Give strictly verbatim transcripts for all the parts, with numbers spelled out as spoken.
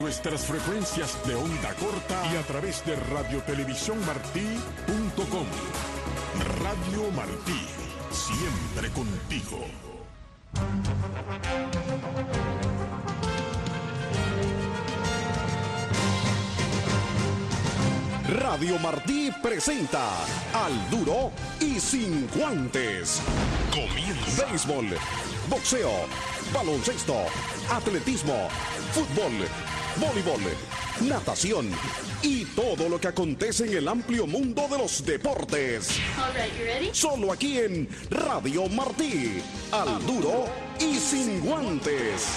Nuestras frecuencias de onda corta y a través de radiotelevisión martí punto com. Radio Martí, siempre contigo. Radio Martí presenta Al Duro y Sin Guantes. Comienza. Béisbol, boxeo, baloncesto, atletismo, fútbol, voleibol, natación y todo lo que acontece en el amplio mundo de los deportes. All right, you ready? Solo aquí en Radio Martí. Al Duro y Sin Guantes.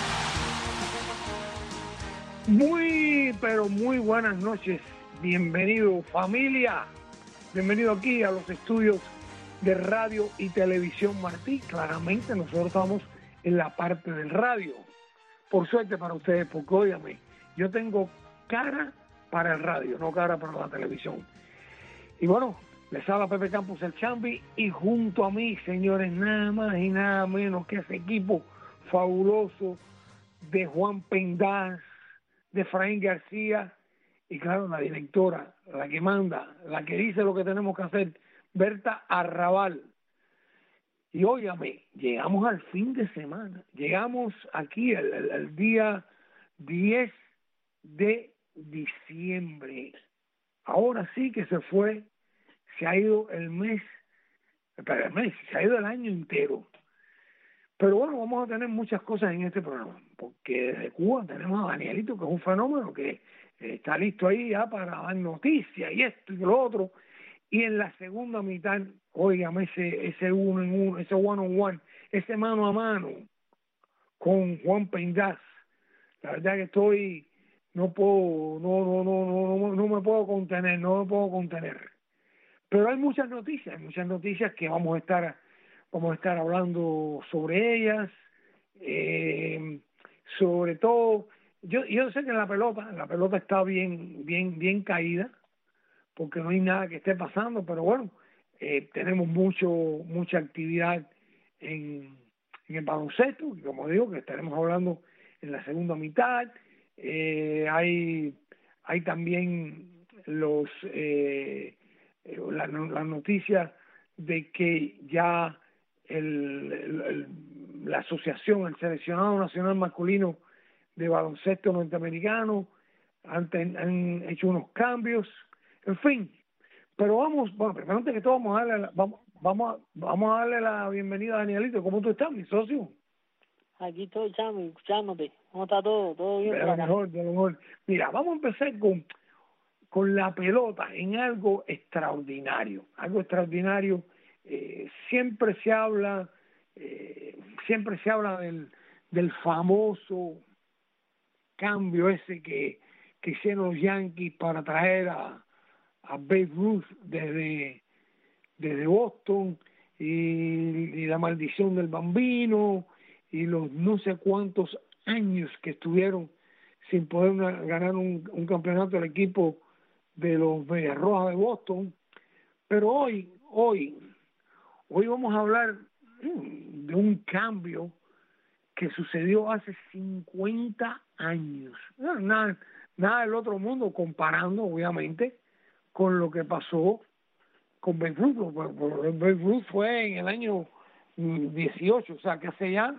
Muy, pero muy buenas noches. Bienvenido, familia. Bienvenido aquí a los estudios de Radio y Televisión Martí. Claramente nosotros estamos en la parte del radio. Por suerte para ustedes, porque óigame, yo tengo cara para el radio, no cara para la televisión. Y bueno, les habla Pepe Campos, el Chambi, y junto a mí, señores, nada más y nada menos que ese equipo fabuloso de Juan Pendaz, de Efraín García, y claro, la directora, la que manda, la que dice lo que tenemos que hacer, Berta Arrabal. Y óigame, llegamos al fin de semana, llegamos aquí el, el, el día diez de diciembre. Ahora sí que se fue, se ha ido el mes, espera, el mes, se ha ido el año entero. Pero bueno, vamos a tener muchas cosas en este programa, porque desde Cuba tenemos a Danielito, que es un fenómeno que está listo ahí ya para dar noticias y esto y lo otro. Y en la segunda mitad, óigame, ese, ese uno en uno, ese one on one, ese mano a mano con Juan Pendaz. La verdad que estoy, no puedo, no, no, no, no, no, no me puedo contener, no me puedo contener. Pero hay muchas noticias, hay muchas noticias que vamos a estar, vamos a estar hablando sobre ellas, eh, sobre todo. Yo, yo sé que la pelota, la pelota está bien, bien, bien caída, porque no hay nada que esté pasando, pero bueno, eh, tenemos mucho, mucha actividad en, en el baloncesto, y como digo, que estaremos hablando en la segunda mitad. Eh, hay, hay también los eh, la, la noticia de que ya el, el, el, la asociación, el seleccionado nacional masculino de baloncesto norteamericano han, han hecho unos cambios, en fin. Pero vamos, bueno, primero antes que todo vamos a darle la, vamos, vamos, a, vamos a darle la bienvenida a Danielito. ¿Cómo tú estás, mi socio? Aquí estoy, Chami, escuchándote. ¿Cómo está todo? ¿Todo bien? De lo mejor, de lo mejor. Mira, vamos a empezar con, con la pelota en algo extraordinario. Algo extraordinario. Eh, siempre se habla, eh, siempre se habla del, del famoso cambio ese que, que hicieron los Yankees para traer a, a Babe Ruth desde, desde Boston, y, y la maldición del bambino, y los no sé cuántos años que estuvieron sin poder una, ganar un, un campeonato del equipo de los Medias Rojas de Boston. Pero hoy, hoy, hoy vamos a hablar mm, de un cambio que sucedió hace cincuenta años. No, nada, nada del otro mundo, comparando, obviamente, con lo que pasó con Babe Ruth. Babe Ruth fue en el año dieciocho, o sea, que hace ya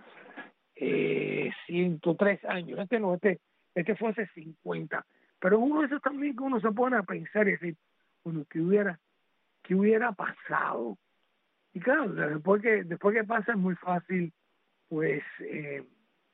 eh, ciento tres años. Este no, este, este fue hace cincuenta. Pero uno de esos también que uno se pone a pensar y decir, bueno, ¿qué hubiera, qué hubiera pasado? Y claro, después que, después que pasa es muy fácil, pues eh,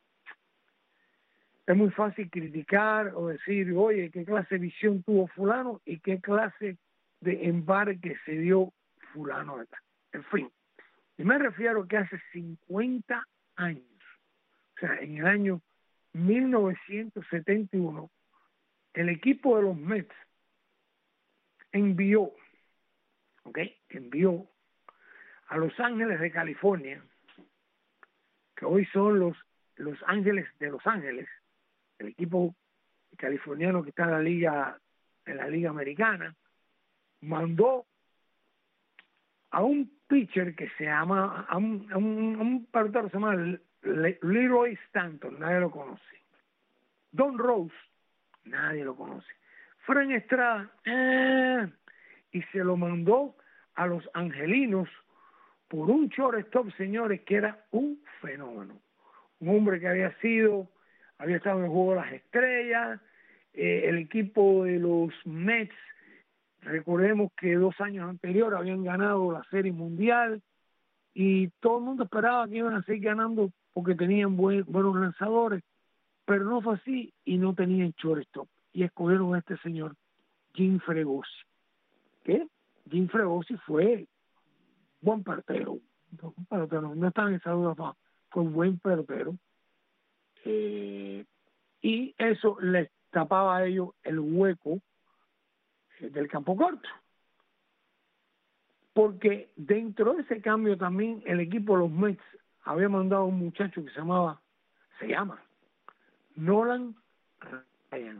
es muy fácil criticar o decir, oye, qué clase de visión tuvo fulano y qué clase de embarque se dio fulano. En fin, y me refiero que hace cincuenta años, o sea, en el año mil novecientos setenta y uno, el equipo de los Mets envió, ¿ok? Envió a Los Ángeles de California, que hoy son los Los Ángeles de Los Ángeles, el equipo californiano que está en la liga, en la liga americana, mandó a un pitcher que se llama, a un, a un, a un pelotero que se llama Leroy Stanton, nadie lo conoce. Don Rose, nadie lo conoce. Fran Estrada, eh, y se lo mandó a los angelinos por un shortstop, señores, que era un fenómeno. Un hombre que había sido, había estado en el Juego de las Estrellas, eh, el equipo de los Mets, recordemos que dos años anteriores habían ganado la Serie Mundial, y todo el mundo esperaba que iban a seguir ganando porque tenían buen, buenos lanzadores, pero no fue así y no tenían shortstop. Y escogieron a este señor, Jim Fregosi. ¿Qué? Jim Fregosi fue buen pelotero, pelotero, no estaba en el Salón de la Fama, fue un buen pelotero. Eh, y eso les tapaba a ellos el hueco eh, del campo corto. Porque dentro de ese cambio también el equipo de los Mets había mandado a un muchacho que se llamaba, se llama Nolan Ryan.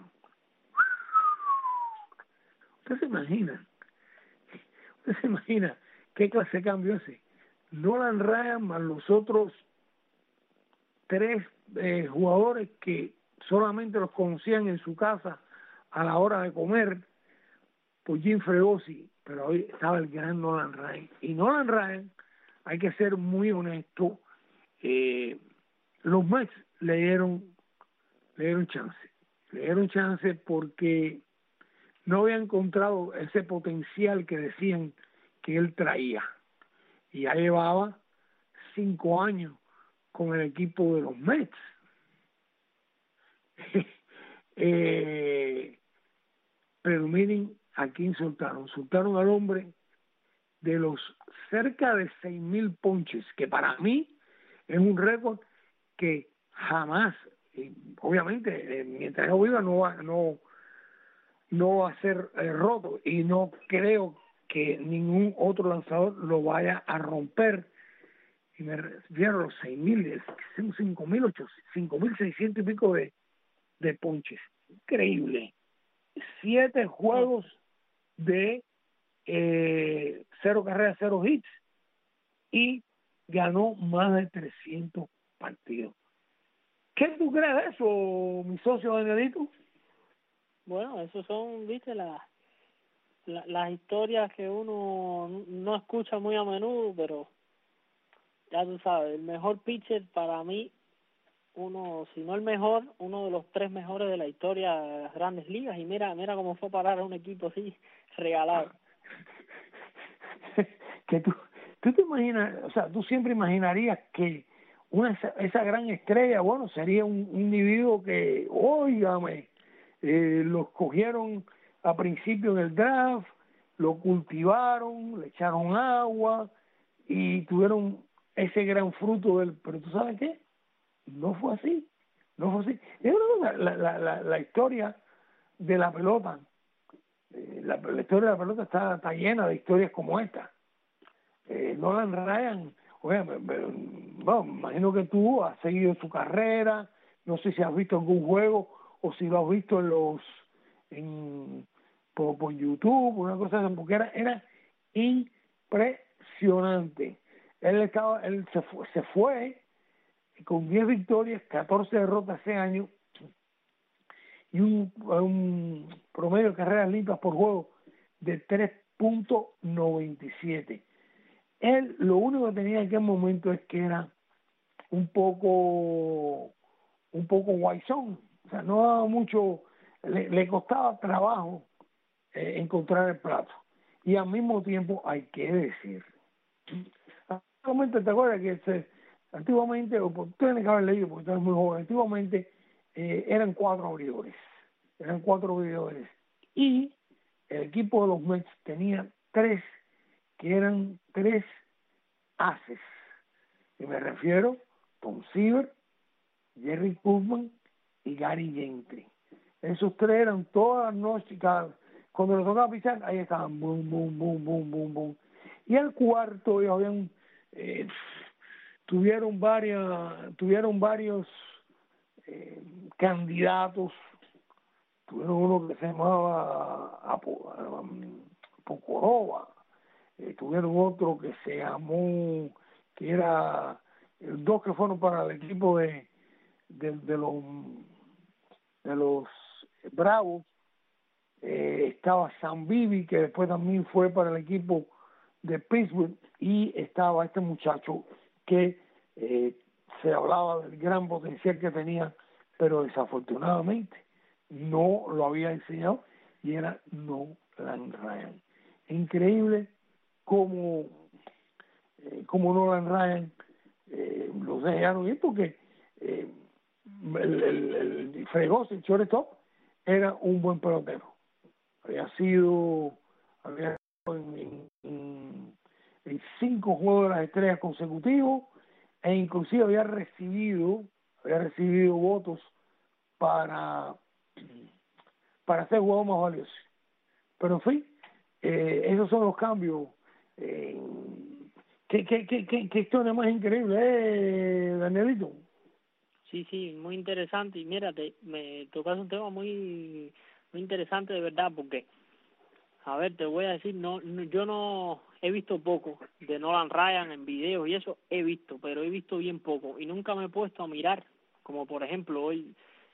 ¿Usted se imagina? ¿Usted se imagina qué clase de cambio ese? Nolan Ryan más los otros tres eh, jugadores que solamente los conocían en su casa a la hora de comer por Jim Fregosi, pero hoy estaba el gran Nolan Ryan. Y Nolan Ryan, hay que ser muy honesto, eh, los Mets le dieron, le dieron chance. Le dieron chance porque no había encontrado ese potencial que decían que él traía. Y ya llevaba cinco años con el equipo de los Mets. eh, pero miren a quién soltaron. Soltaron al hombre de los cerca de seis mil ponches, que para mí es un récord que jamás, eh, obviamente, eh, mientras yo viva no va, no, no va a ser eh, roto, y no creo que ningún otro lanzador lo vaya a romper. Y me refiero a los seis mil, cinco mil ochocientos, cinco mil seiscientos y pico de, de ponches. Increíble. Siete juegos de eh, cero carreras, cero hits, y ganó más de trescientos partidos. ¿Qué tú crees de eso, mi socio Danielito? Bueno, esos son, viste, las la, las historias que uno no escucha muy a menudo, pero ya tú sabes, el mejor pitcher para mí, uno, si no el mejor, uno de los tres mejores de la historia de las grandes ligas, y mira mira cómo fue parar a un equipo así regalado. Que tú, tú te imaginas, o sea, tú siempre imaginarías que una esa, esa gran estrella, bueno, sería un, un individuo que, óigame, eh, lo escogieron a principio en el draft, lo cultivaron, le echaron agua y tuvieron ese gran fruto del, pero tú sabes qué, no fue así, no fue así. Yo creo que la, la, la, la historia de la pelota, eh, la, la historia de la pelota está, está llena de historias como esta. Eh, Nolan Ryan, oye, me, me, bueno, me imagino que tú has seguido su carrera, no sé si has visto algún juego o si lo has visto en los en por, por YouTube, una cosa así, porque era, era impresionante. Él estaba, él se fue, se fue con diez victorias, catorce derrotas ese año y un, un promedio de carreras limpias por juego de tres punto noventa y siete. Él lo único que tenía en aquel momento es que era un poco un poco guayzón, o sea, no daba mucho, le, le costaba trabajo eh, encontrar el plato, y al mismo tiempo hay que decir, antiguamente, ¿te acuerdas que se, antiguamente, o tú tienes que haber leído porque tú eres muy joven, antiguamente eh, eran cuatro abridores, eran cuatro abridores, y el equipo de los Mets tenía tres que eran tres ases, y me refiero a Tom Seaver, Jerry Putman y Gary Gentry. Esos tres eran todas las noches, cada, cuando les tocaba pisar, ahí estaban, boom, boom, boom, boom, boom, boom. Y el cuarto, ellos habían, eh, tuvieron varias, tuvieron varios eh, candidatos, tuvieron uno que se llamaba Pocorova, eh, tuvieron otro que se llamó, que era, dos que fueron para el equipo de, de, de los de los Bravos, eh, estaba Sam Bibi, que después también fue para el equipo de Pittsburgh, y estaba este muchacho que eh, se hablaba del gran potencial que tenía, pero desafortunadamente no lo había enseñado, y era Nolan Ryan. Increíble cómo, eh, cómo Nolan Ryan eh, los dejaron ir, porque eh, el, el, el Fregoso, el shortstop, era un buen pelotero. Había sido, había sido en, en, en cinco juegos de las estrellas consecutivos, e inclusive había recibido, había recibido votos para, para ser jugador más valioso. Pero en fin, eh, esos son los cambios. Eh, ¿Qué, qué, qué, qué, qué historia más increíble, eh, Danielito? Sí, sí, muy interesante. Y mira, te, me tocas un tema muy muy interesante de verdad, porque, a ver, te voy a decir, no, no yo no he visto poco de Nolan Ryan en videos y eso he visto, pero he visto bien poco y nunca me he puesto a mirar, como por ejemplo hoy,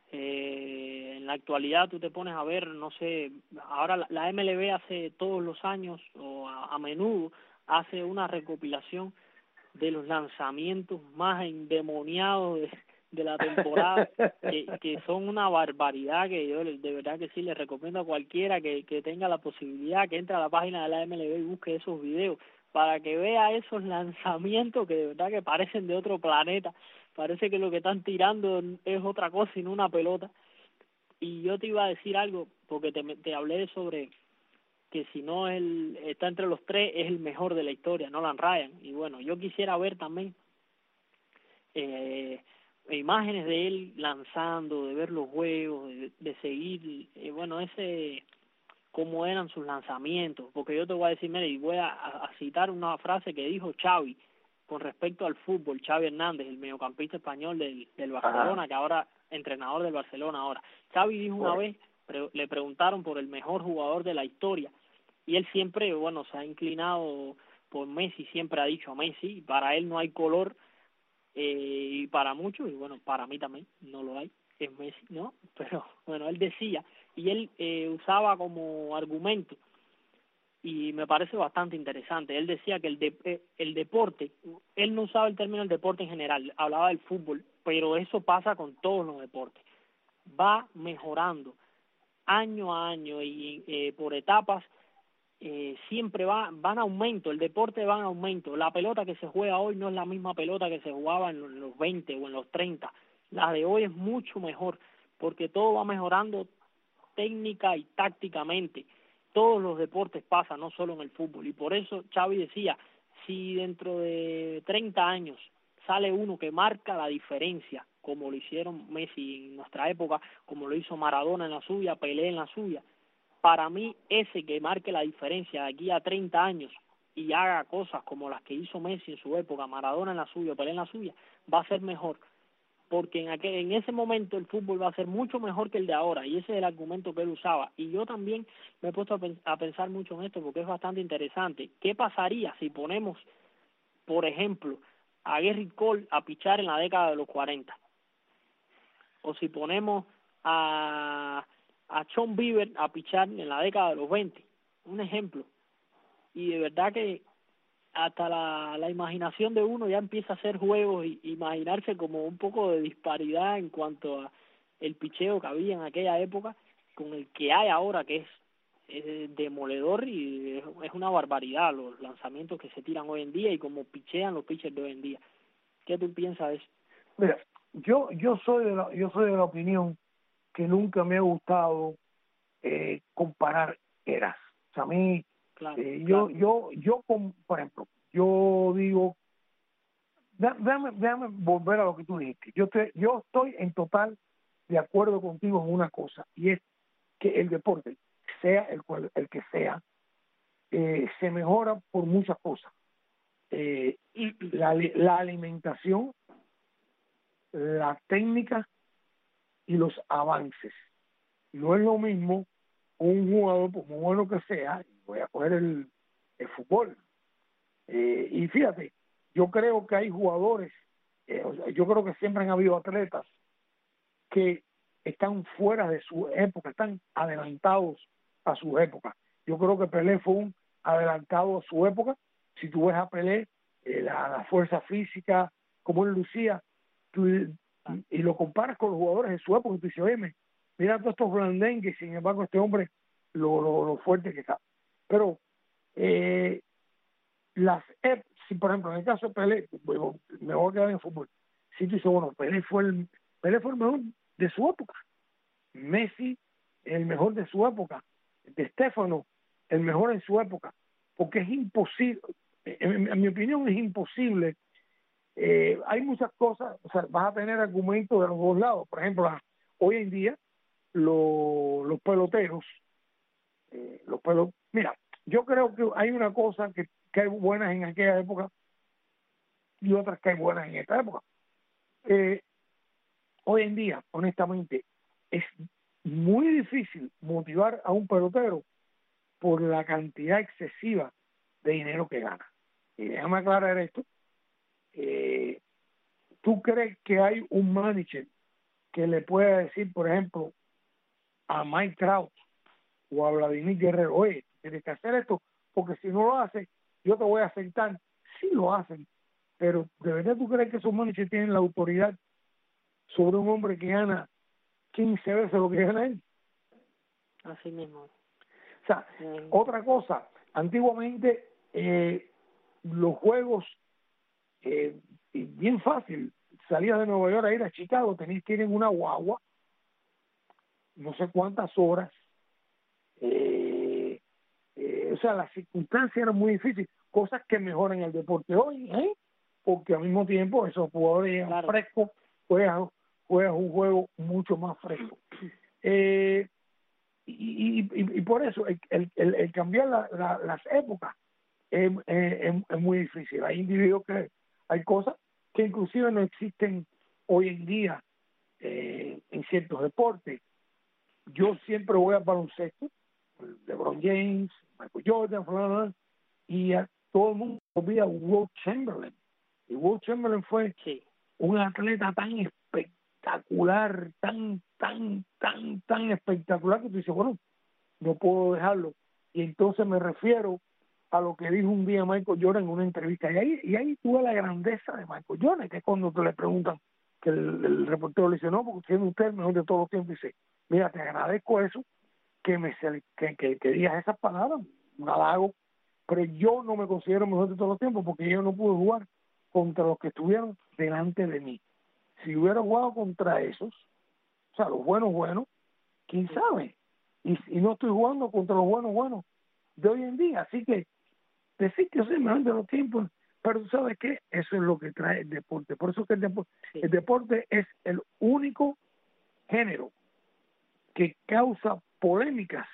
eh, en la actualidad tú te pones a ver, no sé, ahora la, la M L B hace todos los años o a, a menudo hace una recopilación de los lanzamientos más endemoniados de, de la temporada, que, que son una barbaridad, que yo de verdad que sí les recomiendo a cualquiera que, que tenga la posibilidad que entre a la página de la M L B y busque esos videos para que vea esos lanzamientos que de verdad que parecen de otro planeta. Parece que lo que están tirando es otra cosa y no una pelota. Y yo te iba a decir algo, porque te, te hablé sobre que si no él está entre los tres es el mejor de la historia, Nolan Ryan. Y bueno, yo quisiera ver también eh, imágenes de él lanzando, de ver los juegos, de, de seguir, eh, bueno, ese cómo eran sus lanzamientos, porque yo te voy a decir, mira, y voy a, a citar una frase que dijo Xavi con respecto al fútbol, Xavi Hernández, el mediocampista español del, del Barcelona, Ajá. que ahora entrenador del Barcelona ahora. Xavi dijo una vez, pre, le preguntaron por el mejor jugador de la historia, y él siempre, bueno, se ha inclinado por Messi, siempre ha dicho Messi, y para él no hay color, eh, y para muchos, y bueno, para mí también no lo hay, es Messi, ¿no? Pero bueno, él decía, y él eh, usaba como argumento, y me parece bastante interesante, él decía que el, de, el deporte, él no usaba el término del deporte en general, hablaba del fútbol, pero eso pasa con todos los deportes, va mejorando año a año y eh, por etapas, eh, siempre va, va en aumento, el deporte va en aumento, la pelota que se juega hoy no es la misma pelota que se jugaba en los veinte o en los treinta, la de hoy es mucho mejor, porque todo va mejorando técnica y tácticamente, todos los deportes pasan, no solo en el fútbol, y por eso Xavi decía, si dentro de treinta años sale uno que marca la diferencia, como lo hicieron Messi en nuestra época, como lo hizo Maradona en la suya, Pelé en la suya, para mí ese que marque la diferencia de aquí a treinta años y haga cosas como las que hizo Messi en su época, Maradona en la suya, Pelé en la suya, va a ser mejor, porque en aquel, en ese momento el fútbol va a ser mucho mejor que el de ahora, y ese es el argumento que él usaba. Y yo también me he puesto a, pens a pensar mucho en esto, porque es bastante interesante. ¿Qué pasaría si ponemos, por ejemplo, a Gerrit Cole a pichar en la década de los cuarenta? O si ponemos a, a Sean Bieber a pichar en la década de los veinte, un ejemplo. Y de verdad que hasta la, la imaginación de uno ya empieza a hacer juegos y imaginarse como un poco de disparidad en cuanto a el picheo que había en aquella época con el que hay ahora, que es, es demoledor y es, es una barbaridad los lanzamientos que se tiran hoy en día y como pichean los pitchers de hoy en día. ¿Qué tú piensas de eso? Mira, yo yo soy de la, yo soy de la opinión que nunca me ha gustado eh, comparar eras. O sea, a mí Claro, eh, claro. yo yo yo por ejemplo, yo digo, déjame, déjame volver a lo que tú dijiste. Yo te, yo estoy en total de acuerdo contigo en una cosa, y es que el deporte, sea el cual el que sea, eh, se mejora por muchas cosas. Eh, la, la alimentación, la técnica y los avances. No es lo mismo un jugador, por muy bueno que sea, voy a coger el, el fútbol. Eh, y fíjate, yo creo que hay jugadores, eh, o sea, yo creo que siempre han habido atletas que están fuera de su época, están adelantados a su época. Yo creo que Pelé fue un adelantado a su época. Si tú ves a Pelé, eh, la, la fuerza física, como él lucía, tú, y lo comparas con los jugadores de su época, y tú dices, oye, mira todos estos blandengues, sin embargo este hombre lo, lo, lo fuerte que está. Pero eh, las si por ejemplo en el caso de Pelé, bueno, me voy a quedar en fútbol, si tú dices, bueno, Pelé fue el Pelé fue el mejor de su época, Messi el mejor de su época, de Stefano el mejor en su época, porque es imposible, en, en mi opinión es imposible. Eh, hay muchas cosas, o sea, vas a tener argumentos de los dos lados. Por ejemplo, hoy en día lo, los peloteros, eh, los pelot mira, yo creo que hay una cosa que, que hay buenas en aquella época y otras que hay buenas en esta época. Eh, hoy en día, honestamente, es muy difícil motivar a un pelotero por la cantidad excesiva de dinero que gana. Y déjame aclarar esto. Eh, ¿Tú crees que hay un manager que le pueda decir, por ejemplo, a Mike Trout o a Vladimir Guerrero, oye, tienes que hacer esto, porque si no lo haces, yo te voy a aceptar? Sí lo hacen, pero ¿de verdad tú crees que esos managers tienen la autoridad sobre un hombre que gana quince veces lo que gana él? Así mismo. O sea, sí. Otra cosa, antiguamente eh, los juegos, eh, bien fácil, salías de Nueva York a ir a Chicago, tenías que ir en una guagua, no sé cuántas horas, eh, eh, o sea, las circunstancias eran muy difíciles, cosas que mejoran el deporte hoy, ¿eh? Porque al mismo tiempo esos jugadores llegan claro. frescos, juegan, juegan un juego mucho más fresco. Eh, y, y, y, y por eso el, el, el, el cambiar la, la, las épocas es, es, es muy difícil. Hay individuos que, hay cosas que inclusive no existen hoy en día eh, en ciertos deportes. Yo siempre voy al baloncesto, LeBron James, Michael Jordan, bla, bla, bla, y a todo el mundo olvida Wilt Chamberlain. Y Wilt Chamberlain fue sí. un atleta tan espectacular, tan, tan, tan, tan espectacular que tú dices, bueno, no puedo dejarlo. Y entonces me refiero a lo que dijo un día Michael Jordan en una entrevista. Y ahí, y ahí tuve la grandeza de Michael Jordan, que es cuando te le preguntan, que el, el reportero le dice, no, porque siendo usted el mejor de todos los tiempos, dice, mira, te agradezco eso, que me que, que, que digas esas palabras, un halago, pero yo no me considero mejor de todos los tiempos porque yo no pude jugar contra los que estuvieron delante de mí. Si hubiera jugado contra esos, o sea, los buenos buenos, quién sabe, y, y no estoy jugando contra los buenos buenos de hoy en día, así que decir que soy el mejor de los tiempos, pero tú sabes qué, eso es lo que trae el deporte. Por eso que el deporte, sí. el deporte es el único género que causa polémicas,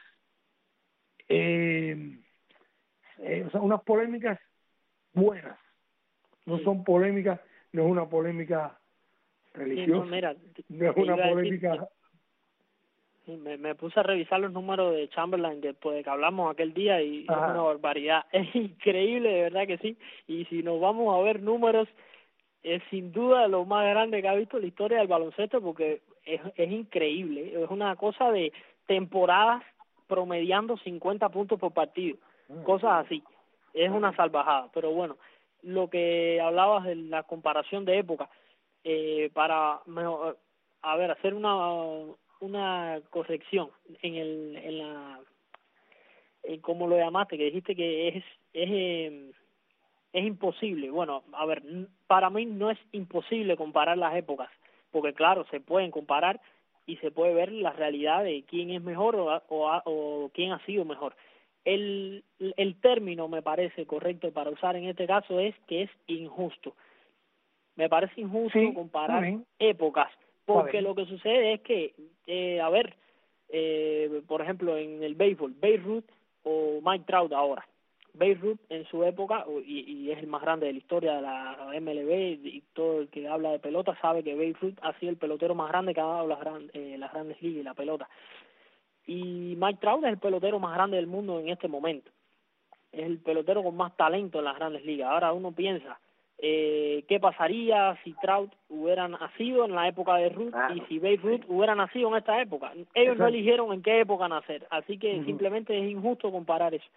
eh, eh, o sea, unas polémicas buenas, no sí. son polémicas, no es una polémica religiosa, sí, no, mira, no es una polémica... Decir, sí, me, me puse a revisar los números de Chamberlain después de que hablamos aquel día y Ajá. es una barbaridad, es increíble, de verdad que sí, y si nos vamos a ver números, es sin duda lo más grande que ha visto la historia del baloncesto porque es, es increíble, es una cosa de temporadas promediando cincuenta puntos por partido, mm. cosas así, es una salvajada, pero bueno, lo que hablabas de la comparación de época, eh, para, a ver, hacer una una corrección en el en la en cómo lo llamaste, que dijiste que es es eh, es imposible. Bueno, a ver, para mí no es imposible comparar las épocas, porque claro, se pueden comparar y se puede ver la realidad de quién es mejor o, o, o quién ha sido mejor. El, el término me parece correcto para usar en este caso es que es injusto. Me parece injusto sí, comparar épocas, porque lo que sucede es que, eh, a ver, eh, por ejemplo, en el béisbol, Babe Ruth o Mike Trout ahora. Babe Ruth en su época, y, y es el más grande de la historia de la M L B, y todo el que habla de pelota sabe que Babe Ruth ha sido el pelotero más grande que ha dado las, gran, eh, las grandes ligas y la pelota. Y Mike Trout es el pelotero más grande del mundo en este momento. Es el pelotero con más talento en las grandes ligas. Ahora uno piensa, eh, qué pasaría si Trout hubiera nacido en la época de Ruth claro, y si Babe Ruth sí. hubiera nacido en esta época. Ellos Exacto. no eligieron en qué época nacer, así que Uh-huh. simplemente es injusto comparar eso.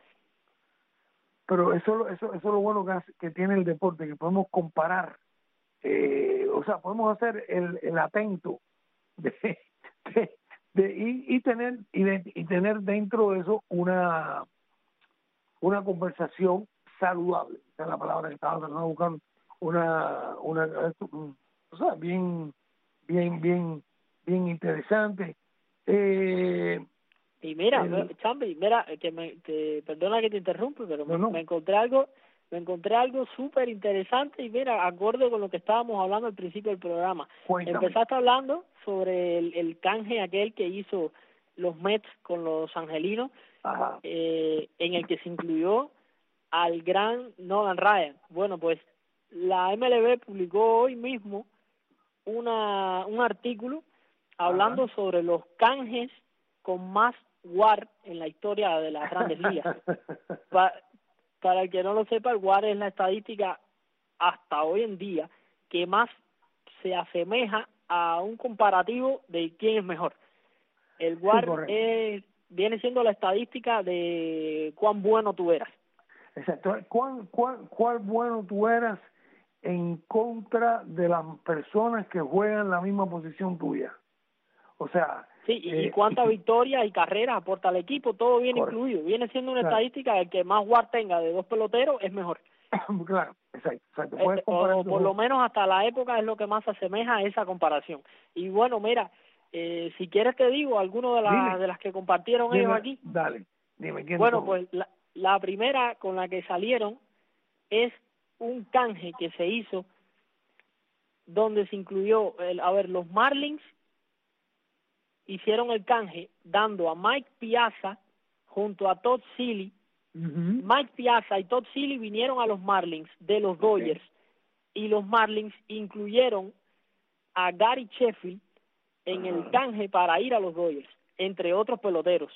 Pero eso, eso, eso es lo bueno que, hace, que tiene el deporte, que podemos comparar, eh, o sea, podemos hacer el, el atento de, de, de y, y tener y, de, y tener dentro de eso una una conversación saludable. Esa es la palabra que estaba tratando de buscar, una una o sea, bien bien bien bien interesante. Eh, Y mira, el, Chambi, mira, que me, te, perdona que te interrumpa, pero no, me, no. me encontré algo, me encontré algo súper interesante y mira, acorde con lo que estábamos hablando al principio del programa. Cuéntame. Empezaste hablando sobre el, el canje aquel que hizo los Mets con los angelinos, eh, en el que se incluyó al gran Nolan Ryan. Bueno, pues la M L B publicó hoy mismo una un artículo hablando Ajá. sobre los canjes con más W A R en la historia de las Grandes Ligas. Pa, para el que no lo sepa, el W A R es la estadística hasta hoy en día que más se asemeja a un comparativo de quién es mejor. El W A R sí, es, viene siendo la estadística de cuán bueno tú eras. Exacto. ¿Cuál, cuál, cuál bueno tú eras en contra de las personas que juegan la misma posición tuya? O sea... Sí, y, eh, y cuántas victorias y carreras aporta al equipo, todo viene correcto. Incluido. Viene siendo una claro. estadística de que más W A R tenga de dos peloteros es mejor. Claro, exacto. exacto. Este, o por lo menos hasta la época es lo que más se asemeja a esa comparación. Y bueno, mira, eh, si quieres te digo algunas de, la, de las que compartieron dime, ellos aquí. Dale, dime. ¿Quién bueno, son? pues la, la primera con la que salieron es un canje que se hizo donde se incluyó, el, a ver, los Marlins hicieron el canje dando a Mike Piazza junto a Todd Seeley. Uh-huh. Mike Piazza y Todd Seeley vinieron a los Marlins de los okay. Dodgers y los Marlins incluyeron a Gary Sheffield en uh-huh. el canje para ir a los Dodgers, entre otros peloteros.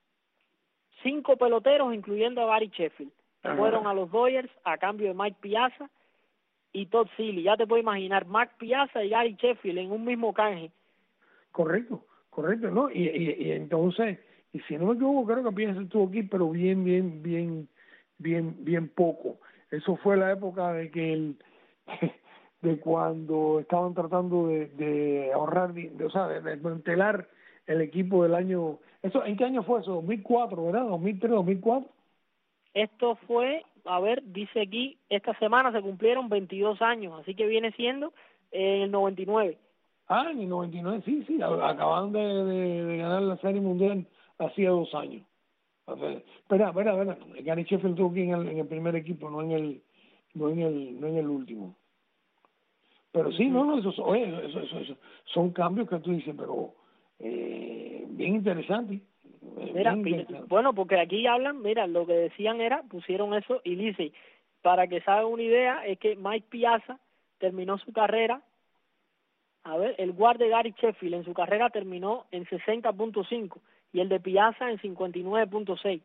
Cinco peloteros, incluyendo a Gary Sheffield, uh-huh. fueron a los Dodgers a cambio de Mike Piazza y Todd Seeley. Ya te puedes imaginar, Mike Piazza y Gary Sheffield en un mismo canje. Correcto. Correcto, ¿no? Y, y, y entonces, y si no me equivoco, creo que Piazza estuvo aquí, pero bien, bien, bien, bien, bien poco. Eso fue la época de que el, de cuando estaban tratando de, de ahorrar, de, o sea, de desmantelar el equipo del año. Eso, ¿en qué año fue eso? dos mil cuatro, ¿verdad? dos mil tres, dos mil cuatro. Esto fue, a ver, dice aquí, esta semana se cumplieron veintidós años, así que viene siendo en el noventa y nueve. Ah, en el noventa y nueve, sí, sí, acaban de, de, de ganar la Serie Mundial hacía dos años. Espera, espera, espera, Gary Sheffield estuvo aquí en el, en el primer equipo, no en el no en el no en el último. Pero sí, no, no, eso, oye, eso, eso, eso son cambios que tú dices, pero eh, bien interesante. Eh, mira, bien interesante. Bueno, porque aquí hablan, mira, lo que decían era, pusieron eso y dice, para que se hagan una idea, es que Mike Piazza terminó su carrera. A ver, el W A R de Gary Sheffield en su carrera terminó en sesenta punto cinco y el de Piazza en cincuenta y nueve punto seis.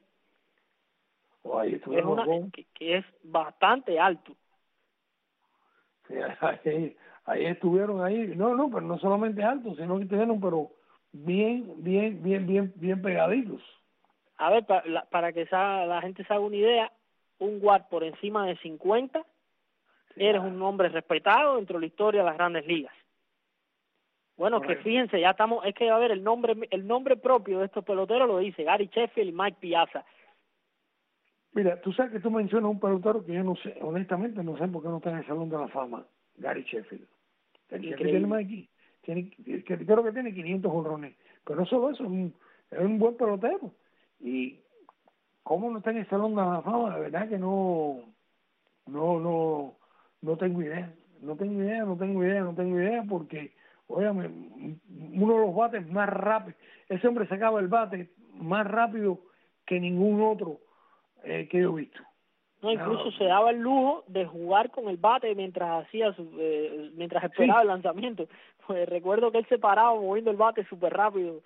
Oye, es una que, que es bastante alto. Sí, ahí, ahí estuvieron ahí, no, no, pero no solamente altos, sino que estuvieron, pero bien, bien, bien, bien, bien pegaditos. A ver, para, la, para que esa, la gente se haga una idea, un W A R por encima de cincuenta, sí, eres un hombre respetado dentro de la historia de las Grandes Ligas. Bueno, correcto. Que fíjense, ya estamos, es que a ver, el nombre el nombre propio de estos peloteros lo dice Gary Sheffield y Mike Piazza. Mira, tú sabes que tú mencionas un pelotero que yo no sé, honestamente no sé por qué no está en el Salón de la Fama, Gary Sheffield. Gary Sheffield tiene más aquí, tiene, creo que tiene quinientos jonrones, pero no solo eso, es un, es un buen pelotero. Y cómo no está en el Salón de la Fama, la verdad que no, no, no, no tengo idea, no tengo idea, no tengo idea, no tengo idea, porque óyame, uno de los bates más rápidos, ese hombre sacaba el bate más rápido que ningún otro eh, que yo he visto. No, incluso no, se daba el lujo de jugar con el bate mientras hacía su, eh, mientras esperaba sí. el lanzamiento. Pues recuerdo que él se paraba moviendo el bate súper rápido.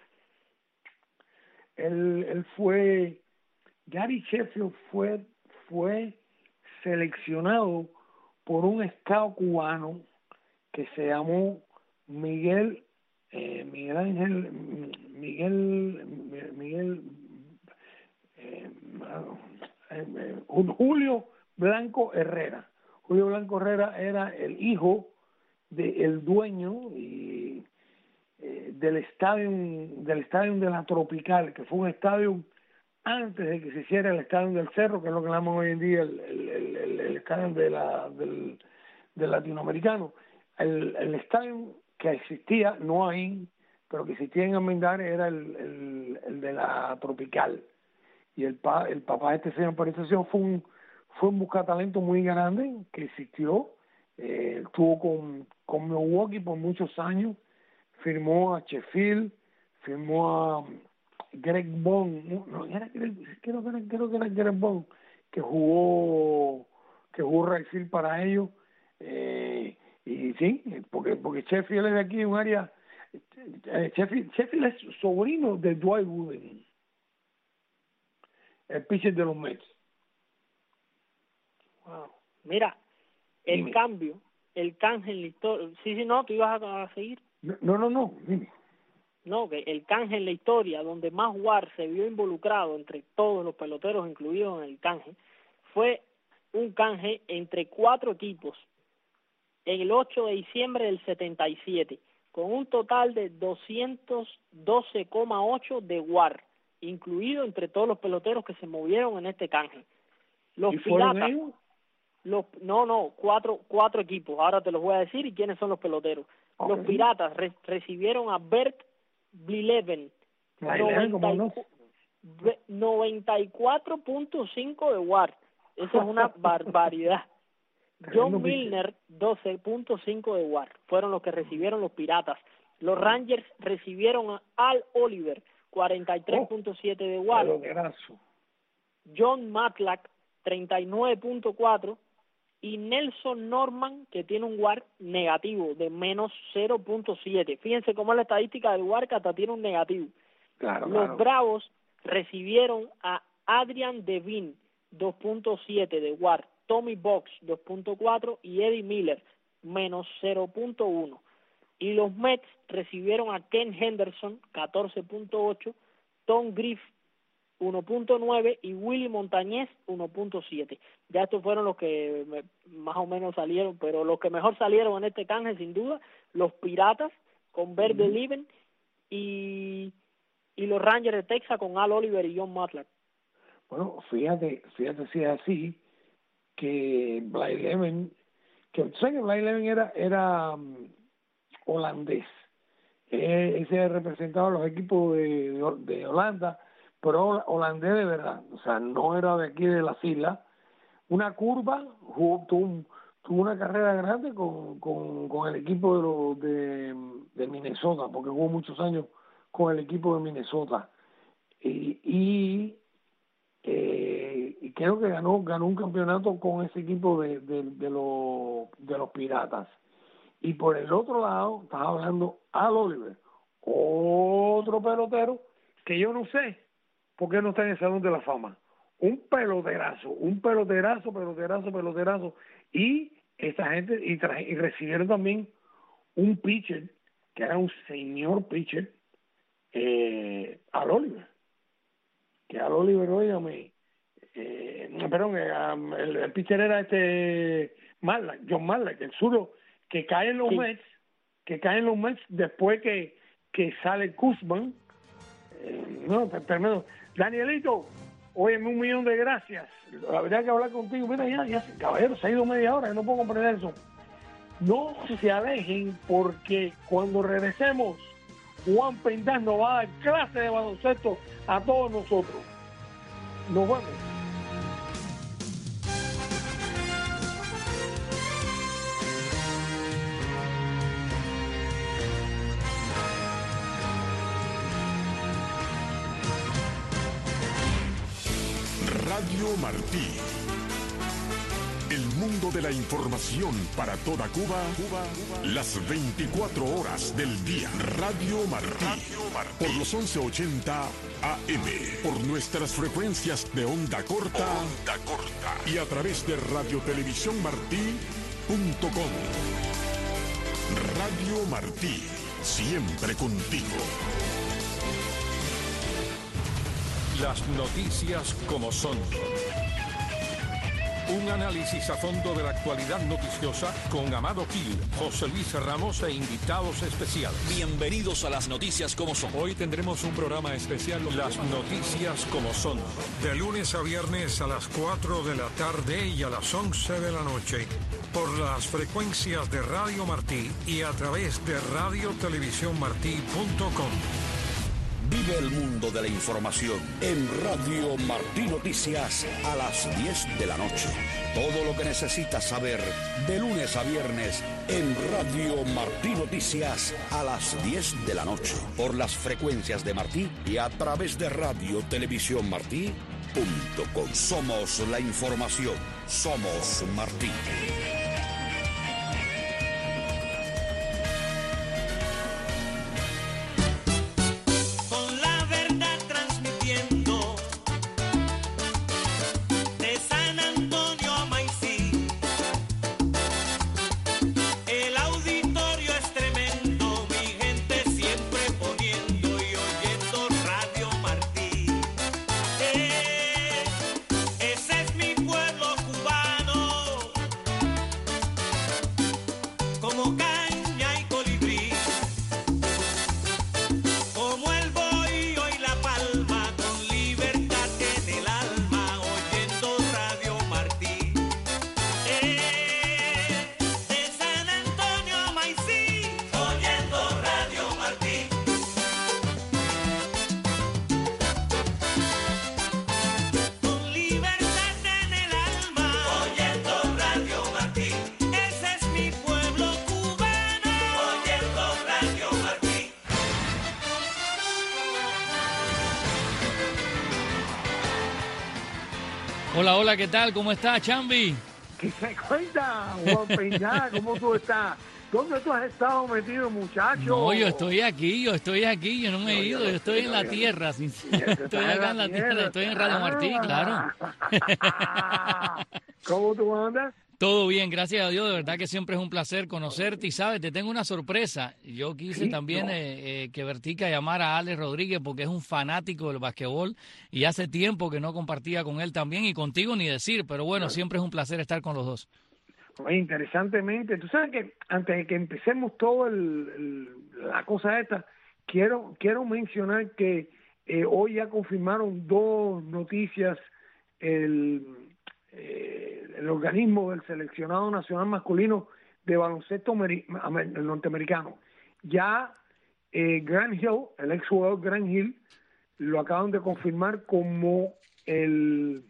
Él, él fue, Gary Sheffield fue, fue seleccionado por un scout cubano que se llamó Miguel eh, Miguel Ángel Miguel Miguel eh, eh, Julio Blanco Herrera. Julio Blanco Herrera era el hijo del dueño y eh, del estadio del estadio de la Tropical, que fue un estadio antes de que se hiciera el estadio del Cerro, que es lo que llamamos hoy en día el, el, el, el, el estadio de la, del, del latinoamericano. El, el estadio que existía, no ahí, pero que existía en Almendares, era el, el, el de la Tropical. Y el, pa, el papá de este señor por estación fue un, fue un buscatalento muy grande que existió. Eh, estuvo con, con Milwaukee por muchos años, firmó a Sheffield, firmó a Greg Bond, no, no era Greg, creo que era, creo que era Greg Bond, que jugó que jugó right field para ellos, eh, y sí, porque porque Sheffield es de aquí, un área, eh, Sheffield, Sheffield es sobrino de Dwight Gooden, el pitcher de los Mets. Wow. Mira, el Dime. cambio, el canje en la historia, sí, sí, no, tú ibas a, a seguir. No, no, no, dime. No, que el canje en la historia, donde más War se vio involucrado entre todos los peloteros incluidos en el canje, fue un canje entre cuatro equipos en el ocho de diciembre del setenta y siete, con un total de doscientos doce coma ocho de War, incluido entre todos los peloteros que se movieron en este canje. Los ¿Y fueron Piratas, ellos? los, no, no, cuatro, cuatro equipos, ahora te los voy a decir y quiénes son los peloteros. Okay. Los Piratas re, recibieron a Bert Blyleven, noventa y cuatro punto cinco de War, eso es una barbaridad. John Milner, doce punto cinco de War, fueron los que recibieron los Piratas. Los Rangers recibieron a Al Oliver, cuarenta y tres punto siete de War. John Matlack, treinta y nueve punto cuatro, y Nelson Norman, que tiene un War negativo de menos cero punto siete. Fíjense cómo es la estadística del War, que hasta tiene un negativo. Claro, Los claro. Bravos recibieron a Adrian Devine, dos punto siete de War, Tommy Box, dos punto cuatro, y Eddie Miller, menos cero punto uno. Y los Mets recibieron a Ken Henderson, catorce punto ocho, Tom Griff, uno punto nueve, y Willy Montañez, uno punto siete. Ya estos fueron los que me, más o menos salieron, pero los que mejor salieron en este canje, sin duda, los Piratas, con Bert Blyleven, y, y los Rangers de Texas, con Al Oliver y John Matlack. Bueno, fíjate, fíjate si es así, que Blyleven, que sé que Blyleven era, era um, holandés, eh, ese representaba a los equipos de, de, de Holanda, pero holandés de verdad, o sea, no era de aquí de las islas. Una curva, jugó, tuvo, tuvo una carrera grande con, con, con el equipo de, los, de, de Minnesota, porque jugó muchos años con el equipo de Minnesota. Y, y, eh, y creo que ganó ganó un campeonato con ese equipo de, de, de, los, de los Piratas. Y por el otro lado, estás hablando Al Oliver, otro pelotero que yo no sé por qué no está en el Salón de la Fama. Un peloterazo, un peloterazo, peloterazo, peloterazo. Y esta gente, y, traje, y recibieron también un pitcher, que era un señor pitcher, eh, Al Oliver. Que Al Oliver, óigame, eh, perdón, eh, el, el pitcher era este Matlack, John Matlack, el zurdo, que cae en los sí. Mets, que cae en los Mets después que, que sale Kuzman. Eh, no, primero, Danielito, óyeme, un millón de gracias. La verdad que hablar contigo, mira, ya, ya, caballero, se ha ido media hora, yo no puedo comprender eso. No se alejen, porque cuando regresemos, Juan Pendaz nos va a dar clase de baloncesto a todos nosotros. Nos vemos. Radio Martí. El mundo de la información para toda Cuba, Cuba, Cuba, las veinticuatro horas del día. Radio Martí. Radio Martí. Por los once ochenta A M. Por nuestras frecuencias de onda corta. Onda corta. Y a través de Radio Televisión Martí punto com. Radio Martí, siempre contigo. Las noticias como son. Un análisis a fondo de la actualidad noticiosa con Amado Gil, José Luis Ramos e invitados especiales. Bienvenidos a las noticias como son. Hoy tendremos un programa especial, Las noticias como son. De lunes a viernes a las cuatro de la tarde y a las once de la noche. Por las frecuencias de Radio Martí y a través de radio televisión martí punto com. Vive el mundo de la información en Radio Martí Noticias a las diez de la noche. Todo lo que necesitas saber de lunes a viernes en Radio Martí Noticias a las diez de la noche. Por las frecuencias de Martí y a través de radio televisión martí punto com. Somos la información. Somos Martí. Hola, hola, ¿qué tal? ¿Cómo estás, Chambi? ¿Qué se cuenta, Juan Peña? ¿Cómo tú estás? ¿Dónde tú has estado metido, muchacho? No, yo estoy aquí, yo estoy aquí, yo no me he ido, yo estoy en la tierra. Sin... Estoy acá en la tierra, estoy en Radio Martí, claro. ¿Cómo tú andas? Todo bien, gracias a Dios, de verdad que siempre es un placer conocerte y sabes, te tengo una sorpresa. Yo quise Sí, también no. eh, eh, que Vertica llamara a Alex Rodríguez porque es un fanático del basquetbol y hace tiempo que no compartía con él también y contigo ni decir, pero bueno, siempre es un placer estar con los dos. Oye, interesantemente, tú sabes que antes de que empecemos todo el, el- la cosa esta, quiero quiero mencionar que eh, hoy ya confirmaron dos noticias el, eh, el organismo del seleccionado nacional masculino de baloncesto ameri- amer- norteamericano. Ya eh, Grant Hill, el ex jugador Grant Hill, lo acaban de confirmar como el,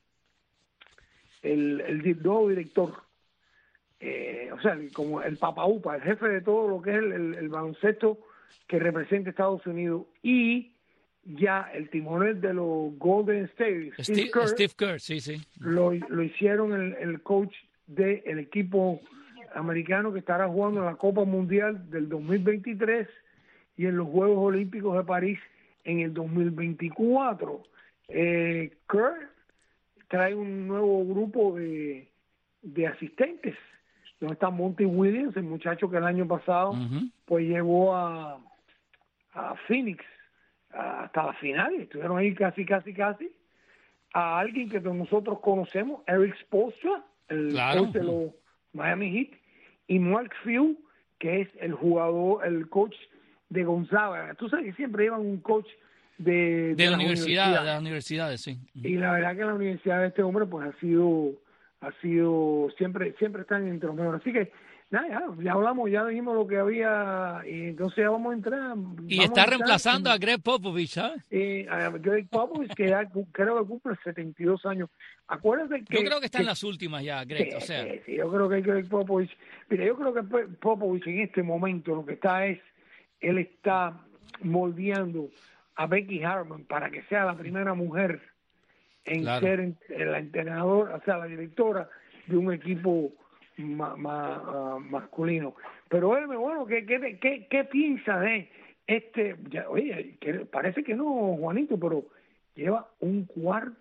el, el di- nuevo director. Eh, o sea, como el Papa Upa, el jefe de todo lo que es el, el, el baloncesto que representa Estados Unidos, y ya el timonel de los Golden State, Steve, Steve Kerr, Steve Kerr, sí, sí. lo, lo hicieron el, el coach del equipo americano que estará jugando en la Copa Mundial del dos mil veintitrés y en los Juegos Olímpicos de París en el dos mil veinticuatro. Eh, Kerr trae un nuevo grupo de, de asistentes, donde está Monty Williams, el muchacho que el año pasado Ujú. pues llevó a, a Phoenix a- hasta la final, estuvieron ahí casi, casi, casi, a alguien que nosotros conocemos, Eric Spoelstra, el Claro. coach de los Miami Heat, y Mark Few, que es el jugador, el coach de Gonzaga. Tú sabes que siempre llevan un coach de, De la las universidad, de universidades. las universidades, sí. Y la verdad que la universidad de este hombre pues ha sido ha sido siempre siempre están entre los mejores. Así que nada, ya, ya hablamos, ya dijimos lo que había y entonces ya vamos a entrar. Y vamos está a entrar reemplazando en- a Greg Popovich, ¿sabes? eh, a Greg Popovich, que ya cu- creo que cumple setenta y dos años. Acuérdate que Yo creo que está en que- las últimas ya, Greg, Sí, o sea. sí, sí, yo creo que Greg Popovich, mira, yo creo que Pe- Popovich en este momento lo que está es, él está moldeando a Becky Harmon para que sea la primera mujer en Claro. ser en- en la entrenadora, o sea, la directora de un equipo ma- ma- ah, masculino. Pero él, bueno, ¿qué, qué, qué, qué piensa de este? Ya, oye, que parece que no, Juanito, pero lleva un cuarto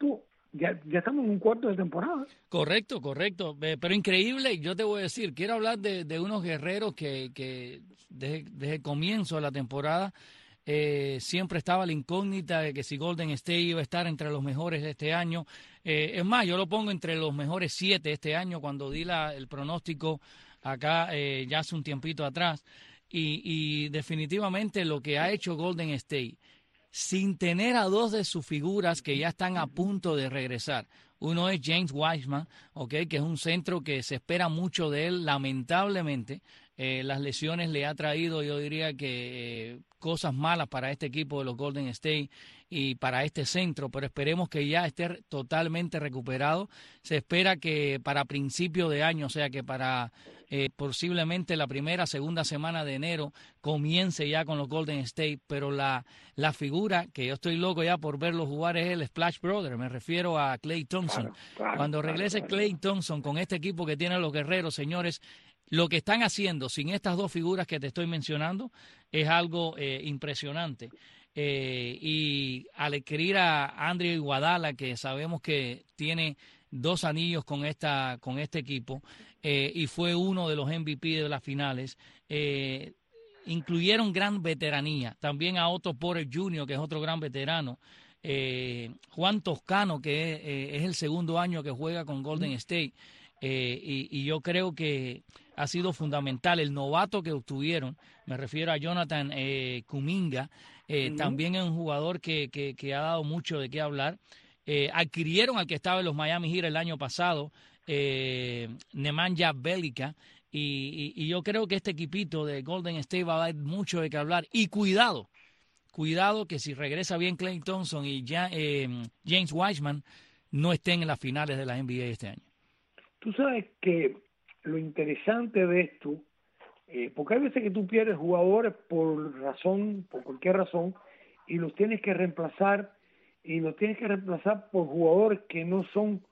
ya, ya estamos en un cuarto de temporada. Correcto, correcto. Eh, pero increíble, yo te voy a decir, quiero hablar de, de unos guerreros que, que desde, desde el comienzo de la temporada eh, siempre estaba la incógnita de que si Golden State iba a estar entre los mejores de este año. Eh, es más, yo lo pongo entre los mejores siete este año cuando di la, el pronóstico acá eh, ya hace un tiempito atrás. Y, y definitivamente lo que ha hecho Golden State, sin tener a dos de sus figuras que ya están a punto de regresar. Uno es James Wiseman, okay, que es un centro que se espera mucho de él, lamentablemente. Eh, las lesiones le ha traído, yo diría que eh, cosas malas para este equipo de los Golden State y para este centro, pero esperemos que ya esté totalmente recuperado. Se espera que para principio de año, o sea que para eh, posiblemente la primera, segunda semana de enero, comience ya con los Golden State, pero la, la figura que yo estoy loco ya por verlo jugar es el Splash Brother, me refiero a Klay Thompson. Claro, claro, Cuando regrese claro, claro. Klay Thompson con este equipo que tienen los guerreros, señores, lo que están haciendo sin estas dos figuras que te estoy mencionando es algo eh, impresionante. Eh, y al adquirir a Andre Iguodala, que sabemos que tiene dos anillos con esta con este equipo eh, y fue uno de los M V P de las finales, eh, incluyeron gran veteranía. También a Otto Porter junior, que es otro gran veterano. Eh, Juan Toscano, que es, eh, es el segundo año que juega con Golden State. Eh, y, y yo creo que ha sido fundamental. El novato que obtuvieron, me refiero a Jonathan eh, Kuminga, eh, uh-huh. también es un jugador que, que, que ha dado mucho de qué hablar. Eh, adquirieron al que estaba en los Miami Heat el año pasado, eh, Nemanja Bjelica, y, y, y yo creo que este equipito de Golden State va a dar mucho de qué hablar. Y cuidado, cuidado que si regresa bien Klay Thompson y ya, eh, James Wiseman no estén en las finales de la N B A este año. Tú sabes que lo interesante de esto, eh, porque hay veces que tú pierdes jugadores por razón, por cualquier razón, y los tienes que reemplazar, y los tienes que reemplazar por jugadores que no son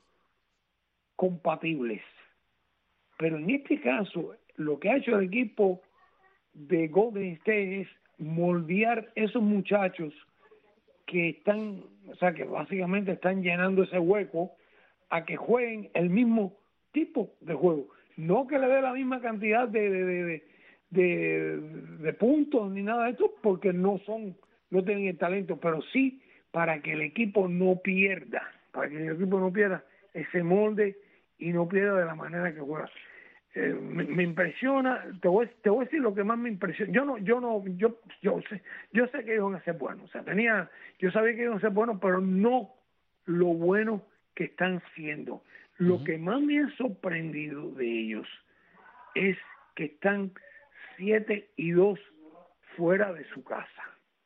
compatibles. Pero en este caso, lo que ha hecho el equipo de Golden State es moldear esos muchachos que están, o sea, que básicamente están llenando ese hueco, a que jueguen el mismo tipo de juego, no que le dé la misma cantidad de de, de, de, de puntos ni nada de esto, porque no son, no tienen el talento, pero sí para que el equipo no pierda, para que el equipo no pierda ese molde y no pierda de la manera que juega. Eh, me, me impresiona, te voy, te voy a decir lo que más me impresiona. Yo no, yo no, yo, yo sé, yo sé que iban a ser buenos, o sea, tenía, yo sabía que iban a ser buenos, pero no lo bueno que están siendo. Lo uh-huh. que más me ha sorprendido de ellos es que están siete y dos fuera de su casa.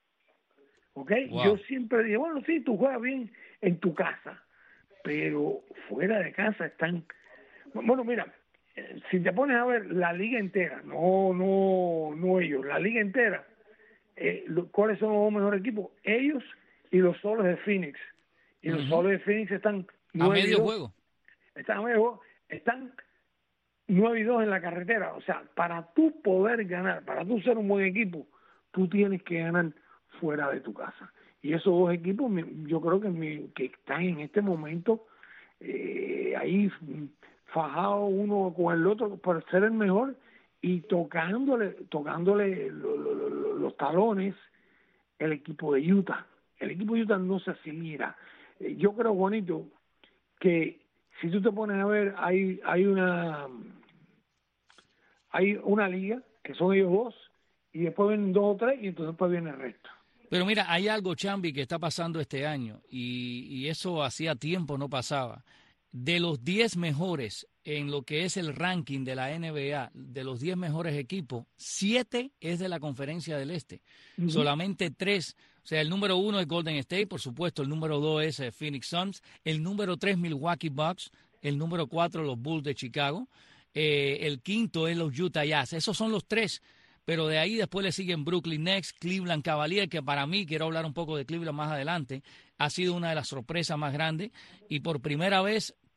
¿Ok? Wow. Yo siempre digo, bueno, sí, tú juegas bien en tu casa, pero fuera de casa están... Bueno, mira, si te pones a ver la liga entera, no no no ellos, la liga entera, eh, lo, ¿cuáles son los dos mejores equipos? Ellos y los Soles de Phoenix. Y uh-huh. los Soles de Phoenix están... A medio juego. Están a medio juego. Están nueve y dos en la carretera. O sea, para tú poder ganar, para tú ser un buen equipo, tú tienes que ganar fuera de tu casa. Y esos dos equipos, yo creo que, que están en este momento eh, ahí fajados uno con el otro por ser el mejor y tocándole tocándole lo, lo, lo, los talones el equipo de Utah. El equipo de Utah no se asimila. Eh, yo creo, Juanito, que si tú te pones a ver, hay hay una hay una liga que son ellos dos y después vienen dos o tres y entonces después viene el resto. Pero mira, hay algo, Chambi, que está pasando este año y, y eso hacía tiempo no pasaba. De los diez mejores en lo que es el ranking de la N B A, de los diez mejores equipos, siete es de la Conferencia del Este. Uh-huh. Solamente tres. O sea, el número uno es Golden State, por supuesto. El número dos es eh, Phoenix Suns. El número tres, Milwaukee Bucks. El número cuatro, los Bulls de Chicago. Eh, el quinto es los Utah Jazz. Esos son los tres. Pero de ahí después le siguen Brooklyn Nets, Cleveland Cavaliers, que para mí, quiero hablar un poco de Cleveland más adelante, ha sido una de las sorpresas más grandes. Y por primera vez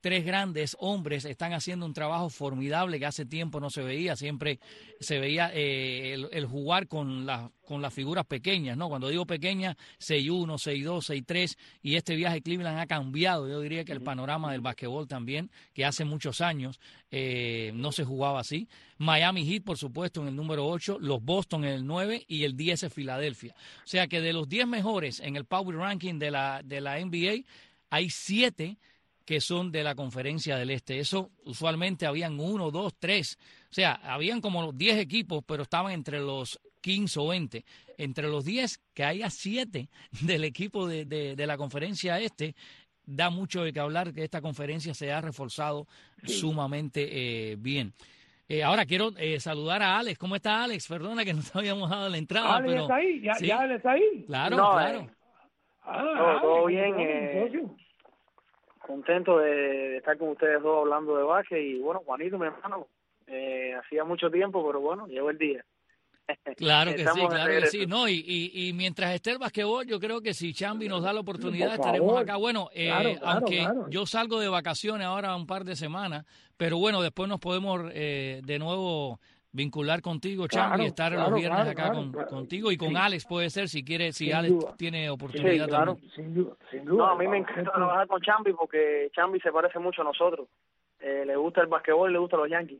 tres grandes hombres están haciendo un trabajo formidable que hace tiempo no se veía. Siempre se veía eh, el, el jugar con, la, con las figuras pequeñas, ¿no? Cuando digo pequeñas, seis uno, seis dos, seis tres, y este viaje Cleveland ha cambiado. Yo diría que el panorama del basquetbol también, que hace muchos años eh, no se jugaba así. Miami Heat, por supuesto, en el número ocho, los Boston en el nueve y el diez es Filadelfia. O sea que de los diez mejores en el Power Ranking de la, de la N B A, hay siete que son de la Conferencia del Este. Eso usualmente habían uno, dos, tres. O sea, habían como diez equipos, pero estaban entre los quince o veinte. Entre los diez, que haya siete del equipo de, de, de la Conferencia Este, da mucho de qué hablar, que esta conferencia se ha reforzado sí. sumamente eh, bien. Eh, ahora quiero eh, saludar a Alex. ¿Cómo está Alex? Perdona que no te habíamos dado la entrada. Alex pero, está ahí, ya, ¿sí? ya Alex está ahí. Claro, no, claro. Eh, Ah, todo, todo Alex, bien. Eh, contento de, de estar con ustedes dos hablando de básquet. Y bueno, Juanito, mi hermano, eh, hacía mucho tiempo, pero bueno, llegó el día. Claro que sí, claro que sí. No, y, y, y mientras esté el basquetbol, yo creo que si Chambi nos da la oportunidad, Por estaremos favor. acá. Bueno, eh, Claro, claro, aunque claro. yo salgo de vacaciones ahora un par de semanas, pero bueno, después nos podemos eh, de nuevo vincular contigo, Chambi, Claro, y estar claro, los viernes claro, acá claro, con, claro. contigo y con Sí. Alex puede ser, si quiere, si Sin Alex duda. tiene oportunidad Sí, claro. también. Sin duda, sin duda. No, a mí me encanta trabajar con Chambi porque Chambi se parece mucho a nosotros. Eh, le gusta el basquetbol, le gustan los Yankees.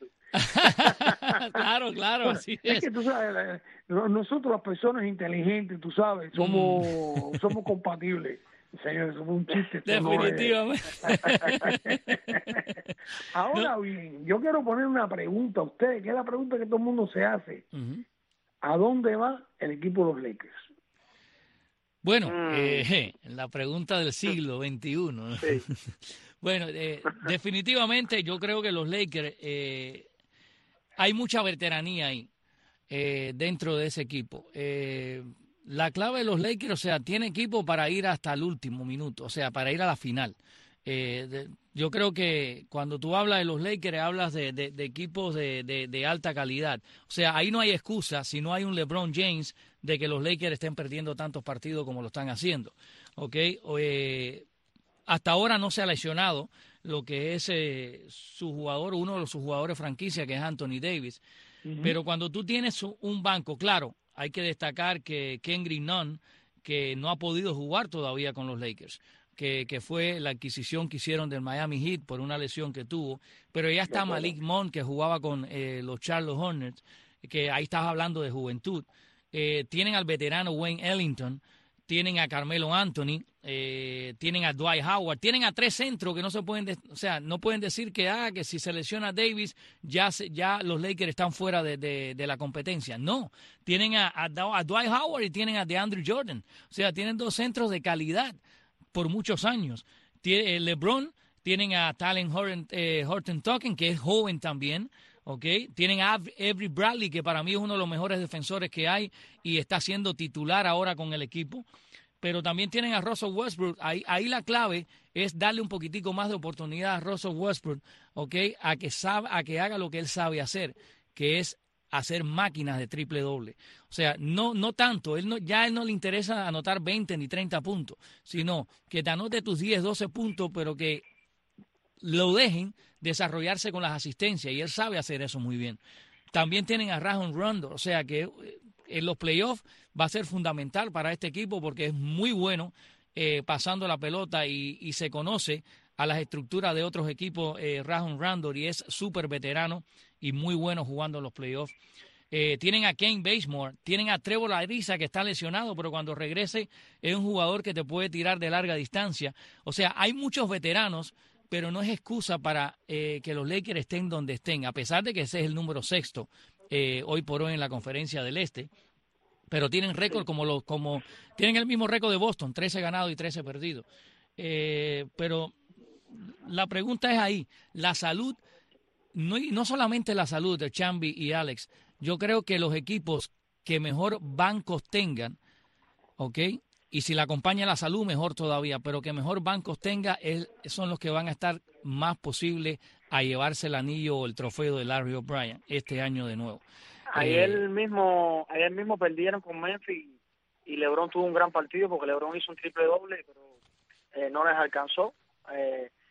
Claro, claro, así Es es. que tú sabes, nosotros las personas inteligentes, tú sabes, somos Mm. somos compatibles. Señores, somos un chiste. esto no es- Definitivamente. Ahora bien, yo quiero poner una pregunta a ustedes, que es la pregunta que todo el mundo se hace. Ujú. ¿A dónde va el equipo de los Lakers? Bueno, Mm. eh, la pregunta del siglo veintiuno. Sí. Bueno, eh, definitivamente yo creo que los Lakers, eh, hay mucha veteranía ahí eh, dentro de ese equipo. Eh, la clave de los Lakers, o sea, tiene equipo para ir hasta el último minuto, o sea, para ir a la final. Eh, de, yo creo que cuando tú hablas de los Lakers, hablas de, de, de equipos de, de, de alta calidad. O sea, ahí no hay excusa si no hay un LeBron James de que los Lakers estén perdiendo tantos partidos como lo están haciendo. ¿Ok? Eh, hasta ahora no se ha lesionado lo que es eh, su jugador, uno de sus jugadores franquicia, que es Anthony Davis. Uh-huh. Pero cuando tú tienes un banco, claro, hay que destacar que Kendrick Nunn, que no ha podido jugar todavía con los Lakers, que, que fue la adquisición que hicieron del Miami Heat por una lesión que tuvo, pero ya está Malik Monk, que jugaba con eh, los Charlotte Hornets, que ahí estás hablando de juventud. Eh, tienen al veterano Wayne Ellington, tienen a Carmelo Anthony, eh, tienen a Dwight Howard, tienen a tres centros que no se pueden, de, o sea, no pueden decir que ah, que si se lesiona Davis ya se, ya los Lakers están fuera de, de, de la competencia. No, tienen a, a, a Dwight Howard y tienen a DeAndre Jordan, o sea, tienen dos centros de calidad por muchos años. Tiene, eh, LeBron, tienen a Talen Horton, eh, Horton Tucker, que es joven también. Okay. Tienen a Avery Bradley, que para mí es uno de los mejores defensores que hay y está siendo titular ahora con el equipo. Pero también tienen a Russell Westbrook. Ahí, ahí la clave es darle un poquitico más de oportunidad a Russell Westbrook, okay, a que sabe, a que haga lo que él sabe hacer, que es hacer máquinas de triple doble. O sea, no, no tanto, él no, ya a él no le interesa anotar veinte ni treinta puntos, sino que te anote tus diez, doce puntos, pero que lo dejen desarrollarse con las asistencias, y él sabe hacer eso muy bien. También tienen a Rajon Rondo, o sea que en los playoffs va a ser fundamental para este equipo porque es muy bueno eh, pasando la pelota y, y se conoce a las estructuras de otros equipos, eh, Rajon Rondo, y es súper veterano y muy bueno jugando en los playoffs. Eh, tienen a Kane Bazemore, tienen a Trevor Ariza, que está lesionado, pero cuando regrese es un jugador que te puede tirar de larga distancia. O sea, hay muchos veteranos, pero no es excusa para eh, que los Lakers estén donde estén, a pesar de que ese es el número sexto eh, hoy por hoy en la Conferencia del Este. Pero tienen récord como los, como tienen el mismo récord de Boston, trece ganados y trece perdidos. Eh, pero la pregunta es ahí, la salud, no, no solamente la salud de Chambi y Alex, yo creo que los equipos que mejor bancos tengan, ¿ok?, y si la acompaña la salud, mejor todavía, pero que mejor bancos tenga es, son los que van a estar más posibles a llevarse el anillo o el trofeo de Larry O'Brien este año de nuevo. Ayer Eh, mismo ayer mismo perdieron con Memphis y LeBron tuvo un gran partido porque LeBron hizo un triple doble, pero eh, no les alcanzó. Eh, eh,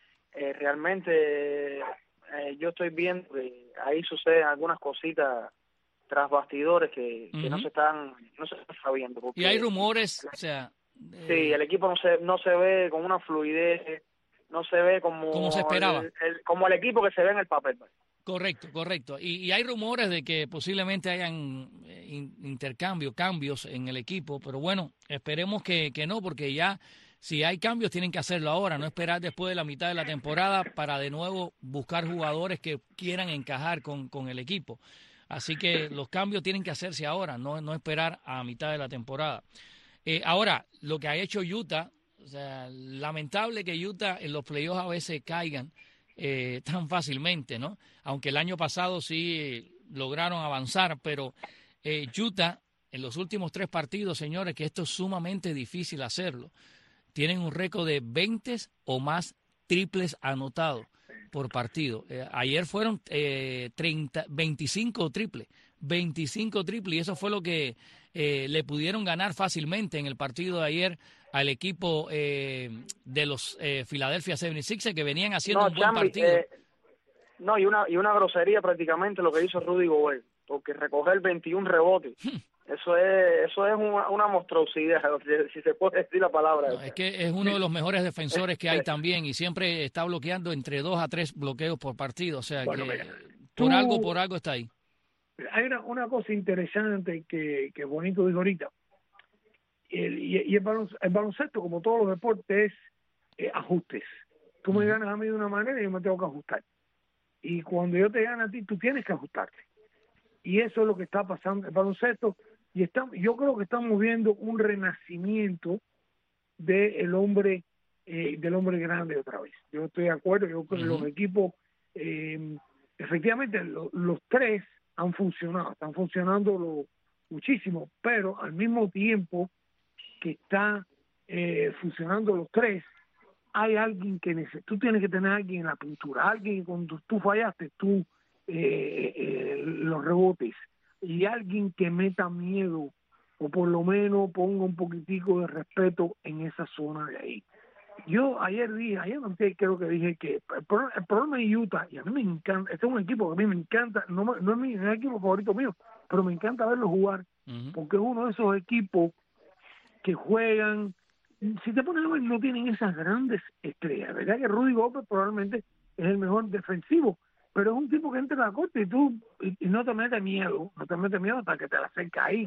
eh, realmente eh, yo estoy viendo que ahí suceden algunas cositas tras bastidores que, que uh-huh. no se están no se están sabiendo. Y hay rumores, o sea... Eh... Sí, el equipo no se no se ve con una fluidez, no se ve como... Como se esperaba. El, el, como el equipo que se ve en el papel. Correcto, correcto. Y, y hay rumores de que posiblemente hayan in, intercambios, cambios en el equipo, pero bueno, esperemos que, que no, porque ya si hay cambios tienen que hacerlo ahora, no esperar después de la mitad de la temporada para de nuevo buscar jugadores que quieran encajar con, con el equipo. Así que los cambios tienen que hacerse ahora, no, no esperar a mitad de la temporada. Eh, ahora, lo que ha hecho Utah, o sea, lamentable que Utah en los playoffs a veces caigan eh, tan fácilmente, ¿no? Aunque el año pasado sí eh, lograron avanzar, pero eh, Utah en los últimos tres partidos, señores, que esto es sumamente difícil hacerlo, tienen un récord de veinte o más triples anotados por partido. Eh, ayer fueron eh, treinta, veinticinco triples, veinticinco triples, y eso fue lo que eh, le pudieron ganar fácilmente en el partido de ayer al equipo eh, de los eh, Philadelphia setenta y seis ers, que venían haciendo no, un buen Chambi, partido. Eh, no, y una y una grosería prácticamente lo que hizo Rudy Gobert, porque recoger veintiún rebotes. Eso es eso es una, una monstruosidad, si se puede decir la palabra. No, es que es uno de los mejores defensores que hay también, y siempre está bloqueando entre dos a tres bloqueos por partido, o sea bueno, que mira, por tú, algo, por algo está ahí. Hay una, una cosa interesante que, que Bonito dijo ahorita, el, y, y el, baloncesto, el baloncesto, como todos los deportes, es eh, ajustes. Tú me ganas a mí de una manera y yo me tengo que ajustar. Y cuando yo te gano a ti, tú tienes que ajustarte. Y eso es lo que está pasando en el baloncesto. Y estamos, yo creo que estamos viendo un renacimiento del hombre eh, del hombre grande otra vez. Yo estoy de acuerdo, yo creo que uh-huh. los equipos, eh, efectivamente, lo, los tres han funcionado, están funcionando lo, muchísimo, pero al mismo tiempo que está eh, funcionando los tres, hay alguien que necesita, tú tienes que tener a alguien en la pintura, alguien que cuando tú fallaste, tú eh, eh, los rebotes, y alguien que meta miedo o por lo menos ponga un poquitico de respeto en esa zona de ahí. Yo ayer dije, ayer no sé, creo que dije que el, pro, el problema de Utah, y a mí me encanta, este es un equipo que a mí me encanta, no, no es mi no es el equipo favorito mío, pero me encanta verlo jugar, uh-huh. porque es uno de esos equipos que juegan, si te pones a ver, no tienen esas grandes estrellas, ¿verdad? Que Rudy Gobert probablemente es el mejor defensivo, pero es un tipo que entra a la corte y tú y, y no te mete miedo, no te mete miedo hasta que te la acerca ahí.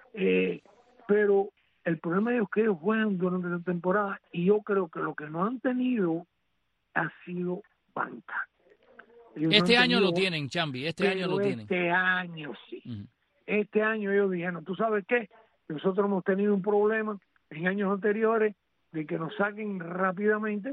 Eh, pero el problema de ellos es que ellos juegan durante la temporada y yo creo que lo que no han tenido ha sido banca. Ellos este no año tenido, lo tienen, Chambi, este año lo tienen. Este año sí. Uh-huh. Este año ellos dijeron, ¿tú sabes qué? Nosotros hemos tenido un problema en años anteriores de que nos saquen rápidamente.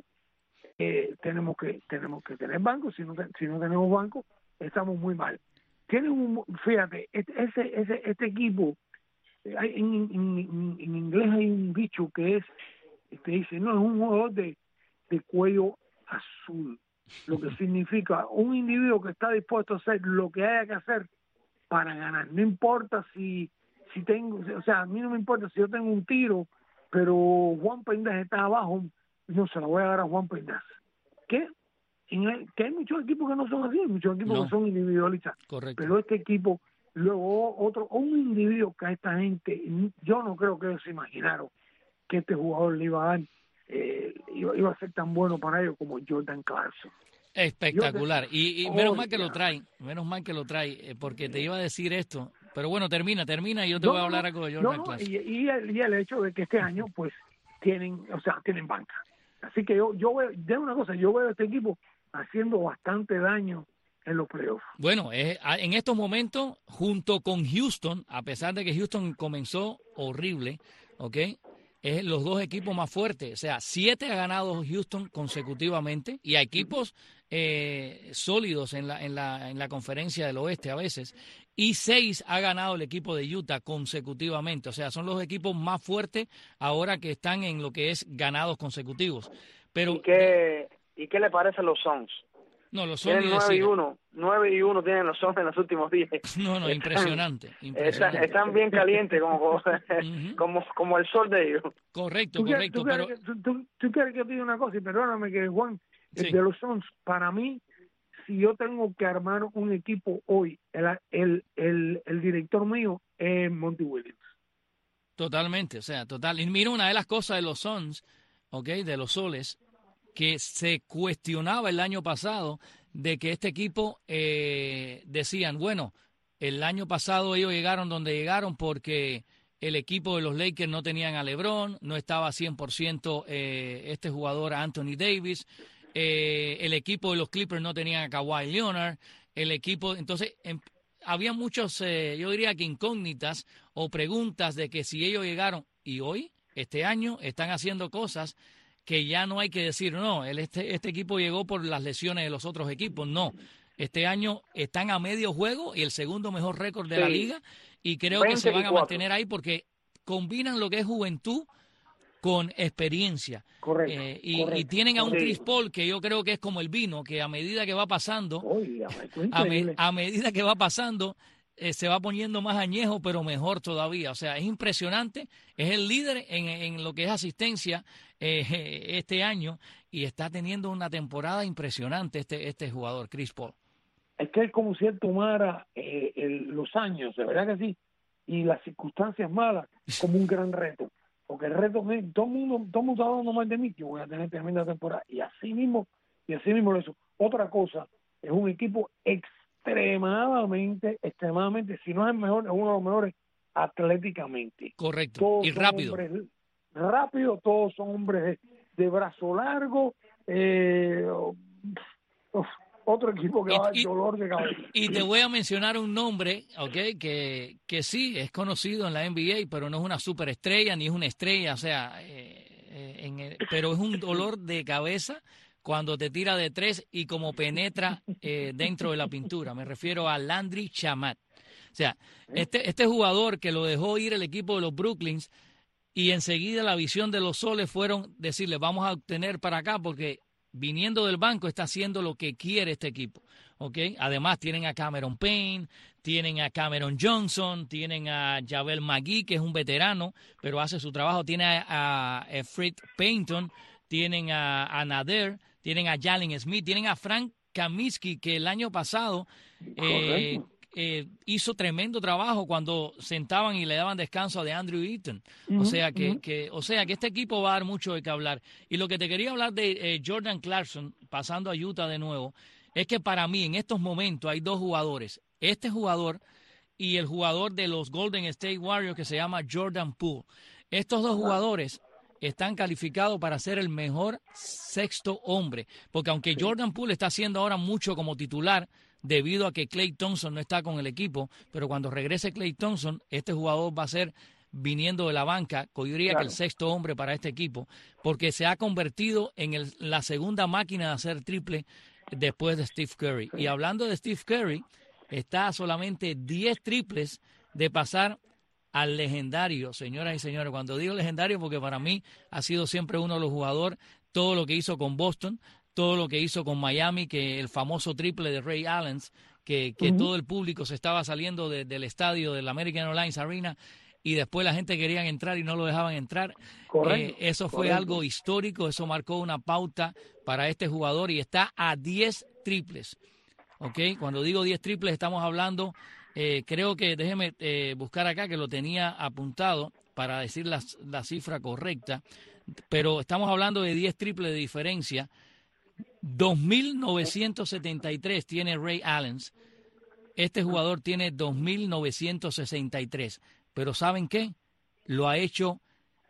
Eh, tenemos que tenemos que tener banco, si no si no tenemos banco estamos muy mal. Tienen un, fíjate, este ese, ese este equipo, hay, en, en, en inglés hay un dicho que es, te dice, no, es un jugador de, de cuello azul, lo que significa un individuo que está dispuesto a hacer lo que haya que hacer para ganar, no importa si si tengo, o sea, a mí no me importa si yo tengo un tiro, pero Juan Pendas está abajo, no se la voy a dar a Juan Pendas. ¿Qué? En el, que hay muchos equipos que no son así, muchos equipos no. que son individualistas. Correcto. Pero este equipo, luego otro, un individuo que a esta gente, yo no creo que ellos se imaginaron que este jugador le iba a dar, eh, iba, iba a ser tan bueno para ellos como Jordan Clarkson. Espectacular. Te, y, y menos oh, mal que lo trae, menos mal que lo trae, porque te iba a decir esto. Pero bueno, termina, termina y yo te no, voy a hablar algo de Jordan no, Clarkson. Y, y, el, y el hecho de que este año, pues, tienen, o sea, tienen banca. Así que yo, yo veo, de una cosa, yo veo a este equipo haciendo bastante daño en los playoffs. Bueno, eh, en estos momentos, junto con Houston, a pesar de que Houston comenzó horrible, ¿ok? Es los dos equipos más fuertes. O sea, siete ha ganado Houston consecutivamente y a equipos eh, sólidos en la, en, la, en la conferencia del oeste a veces. Y seis ha ganado el equipo de Utah consecutivamente. O sea, son los equipos más fuertes ahora que están en lo que es ganados consecutivos. Pero ¿Y qué, ¿y qué le parecen los Suns? No, los Suns tienen nueve y uno. nueve y uno tienen los Suns en los últimos diez. No, no, están, impresionante. impresionante. Están, están bien calientes como, como, uh-huh. como, como el sol de ellos. Correcto, ¿Tú correcto. ¿tú, pero... quieres, tú, tú, tú quieres que te diga una cosa? Y perdóname que Juan, Sí. de los Suns, para mí, si yo tengo que armar un equipo hoy, el, el, el, el director mío es Monty Williams. Totalmente, o sea, total. Y mira, una de las cosas de los Suns, ¿ok? De los Soles, que se cuestionaba el año pasado de que este equipo eh, decían, bueno, el año pasado ellos llegaron donde llegaron porque el equipo de los Lakers no tenían a LeBron, no estaba cien por ciento eh, este jugador Anthony Davis, eh, el equipo de los Clippers no tenían a Kawhi Leonard, el equipo, entonces em, había muchos, eh, yo diría que incógnitas o preguntas de que si ellos llegaron y hoy, este año, están haciendo cosas que ya no hay que decir, no, el, este, este equipo llegó por las lesiones de los otros equipos, no. Este año están a medio juego y el segundo mejor récord de sí. la liga y creo que se van a mantener ahí porque combinan lo que es juventud con experiencia. Correcto, eh, y, correcto, y tienen a un correcto. Chris Paul que yo creo que es como el vino, que a medida que va pasando, Oye, a, me, a medida que va pasando, eh, se va poniendo más añejo, pero mejor todavía. O sea, es impresionante, es el líder en, en lo que es asistencia eh, este año y está teniendo una temporada impresionante este, este jugador, Chris Paul. Es que él como si él tomara eh, el, los años, de verdad que sí, y las circunstancias malas como un gran reto. Porque el reto, todo el mundo, todo el mundo está hablando mal de mí, que voy a tener tremenda temporada. Y así mismo, y así mismo eso. Otra cosa, es un equipo extremadamente, extremadamente, si no es el mejor, es uno de los mejores atléticamente. Correcto, todos y rápido. Hombres, rápido, todos son hombres de, de brazo largo, eh, uf, otro equipo que y, va a dar dolor de cabeza. Y te voy a mencionar un nombre, ¿ok? Que, que sí, es conocido en la N B A, pero no es una superestrella, ni es una estrella, o sea, eh, en el, pero es un dolor de cabeza cuando te tira de tres y como penetra eh, dentro de la pintura. Me refiero a Landry Shamet. O sea, este, este jugador que lo dejó ir el equipo de los Brooklyns y enseguida la visión de los Soles fueron decirle, vamos a obtener para acá porque viniendo del banco está haciendo lo que quiere este equipo, ¿ok? Además tienen a Cameron Payne, tienen a Cameron Johnson, tienen a Javel McGee, que es un veterano, pero hace su trabajo, tienen a, a, a Fred Payton, tienen a, a Nader, tienen a Jalen Smith, tienen a Frank Kaminsky, que el año pasado eh, eh, hizo tremendo trabajo cuando sentaban y le daban descanso a de Andrew Eaton. Uh-huh, o sea que, uh-huh. que, o sea que este equipo va a dar mucho de qué hablar. Y lo que te quería hablar de eh, Jordan Clarkson, pasando a Utah de nuevo, es que para mí en estos momentos hay dos jugadores. Este jugador y el jugador de los Golden State Warriors que se llama Jordan Poole. Estos dos jugadores están calificados para ser el mejor sexto hombre, porque aunque sí. Jordan Poole está haciendo ahora mucho como titular debido a que Klay Thompson no está con el equipo, pero cuando regrese Klay Thompson, este jugador va a ser viniendo de la banca, yo diría claro. que el sexto hombre para este equipo, porque se ha convertido en el, la segunda máquina de hacer triple después de Steve Curry. Sí. Y hablando de Steve Curry, está a solamente diez triples de pasar al legendario, señoras y señores. Cuando digo legendario, porque para mí ha sido siempre uno de los jugadores, todo lo que hizo con Boston, todo lo que hizo con Miami, que el famoso triple de Ray Allen, que, que uh-huh. todo el público se estaba saliendo de, del estadio del American Airlines Arena y después la gente quería entrar y no lo dejaban entrar. Eh, eso fue correcto. Algo histórico, eso marcó una pauta para este jugador y está a diez triples. ¿Okay? Cuando digo diez triples estamos hablando, eh, creo que, déjeme eh, buscar acá que lo tenía apuntado para decir la, la cifra correcta, pero estamos hablando de diez triples de diferencia. dos mil novecientos setenta y tres tiene Ray Allen, este jugador tiene dos mil novecientos sesenta y tres, pero ¿saben qué? Lo ha hecho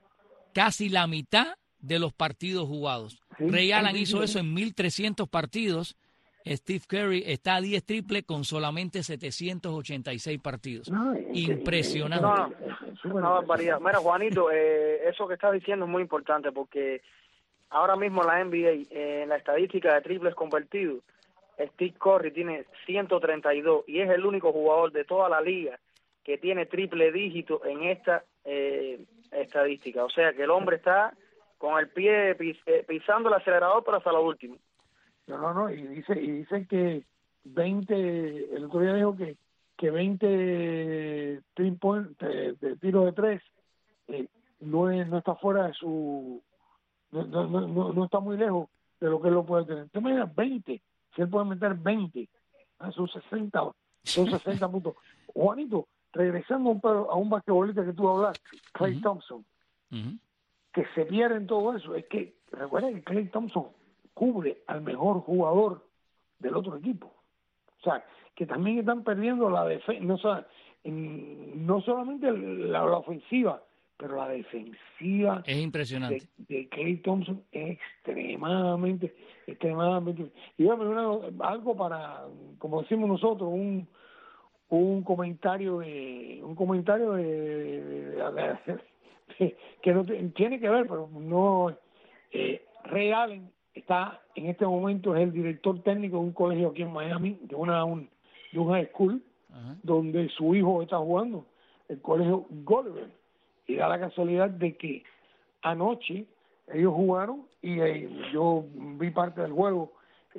casi la mitad de los partidos jugados. Sí, Ray Allen sí, hizo sí. eso en mil trescientos partidos. Steve Curry está a diez triple con solamente setecientos ochenta y seis partidos. No, impresionante. No, es una barbaridad. Mira, Juanito, eh, eso que estás diciendo es muy importante porque ahora mismo en la N B A, eh, en la estadística de triples convertidos, Steve Curry tiene ciento treinta y dos y es el único jugador de toda la liga que tiene triple dígito en esta eh, estadística. O sea que el hombre está con el pie pis, eh, pisando el acelerador pero hasta lo último. No, no, no, y dice y dicen que veinte, el otro día dijo que, que veinte three point, de, de tiro de tres eh, no, es, no está fuera de su, no, no, no, no está muy lejos de lo que él lo puede tener. Tú me digas veinte, si él puede meter veinte, a sus sesenta, son sesenta puntos. Juanito, regresando a un, a un basquetbolista que tú hablas, Klay uh-huh. Thompson, uh-huh. que se pierde en todo eso, es que recuerda que Klay Thompson cubre al mejor jugador del otro equipo. O sea, que también están perdiendo la defensa, no, o sea, no solamente la, la ofensiva, pero la defensiva es impresionante de, de Klay Thompson es extremadamente, extremadamente. Y bueno, una, algo para, como decimos nosotros, un un comentario de un comentario de, de, de, de que no te, tiene que ver, pero no. Eh, Ray Allen está en este momento, es el director técnico de un colegio aquí en Miami, de una un, de un high school, uh-huh. donde su hijo está jugando, el colegio Gulliver. Y da la casualidad de que anoche ellos jugaron y eh, yo vi parte del juego,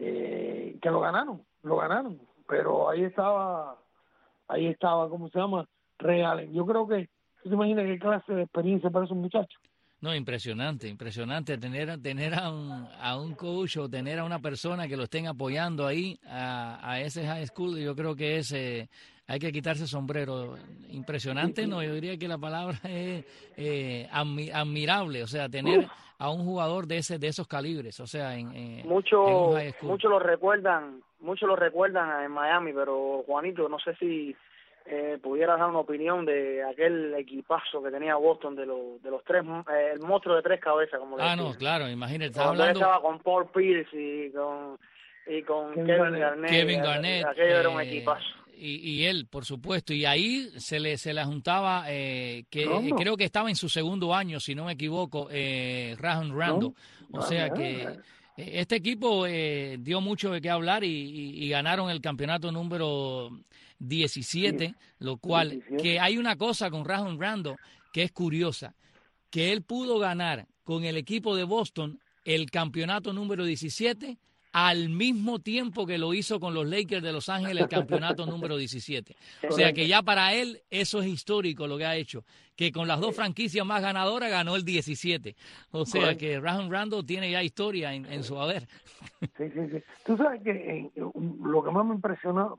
eh, que lo ganaron, lo ganaron, pero ahí estaba, ahí estaba, ¿cómo se llama? Ray Allen. Yo creo que, ¿tú te imaginas qué clase de experiencia para esos muchachos? No, impresionante, impresionante tener tener a un, a un coach o tener a una persona que lo estén apoyando ahí a, a ese high school. Yo creo que es, eh, hay que quitarse sombrero. Impresionante, no, yo diría que la palabra es eh, admi- admirable, o sea, tener Uf. a un jugador de ese de esos calibres, o sea, en, en, mucho, en un high school. Muchos lo recuerdan, muchos lo recuerdan en Miami, pero Juanito, no sé si Eh, pudieras dar una opinión de aquel equipazo que tenía Boston, de los de los tres, eh, el monstruo de tres cabezas, como le Ah, decían. no, claro, imagínate, estaba Cuando hablando... él estaba con Paul Pierce y con, y con Kevin, Kevin Garnett. Kevin Garnett. Aquello eh, era un equipazo. Y, y él, por supuesto, y ahí se le se le juntaba, eh, que no, no. creo que estaba en su segundo año, si no me equivoco, eh, Rajon Rondo. No, o sea no, que... No. Este equipo eh, dio mucho de qué hablar y, y, y ganaron el campeonato número diecisiete, lo cual, diecisiete. Que hay una cosa con Rajon Rondo que es curiosa, que él pudo ganar con el equipo de Boston el campeonato número diecisiete al mismo tiempo que lo hizo con los Lakers de Los Ángeles el campeonato número diecisiete. O sea que ya para él eso es histórico lo que ha hecho, que con las dos franquicias más ganadoras ganó el diecisiete. O sea que Rajon Rondo tiene ya historia en, en su haber. Sí, sí, sí. Tú sabes que eh, lo que más me impresionó,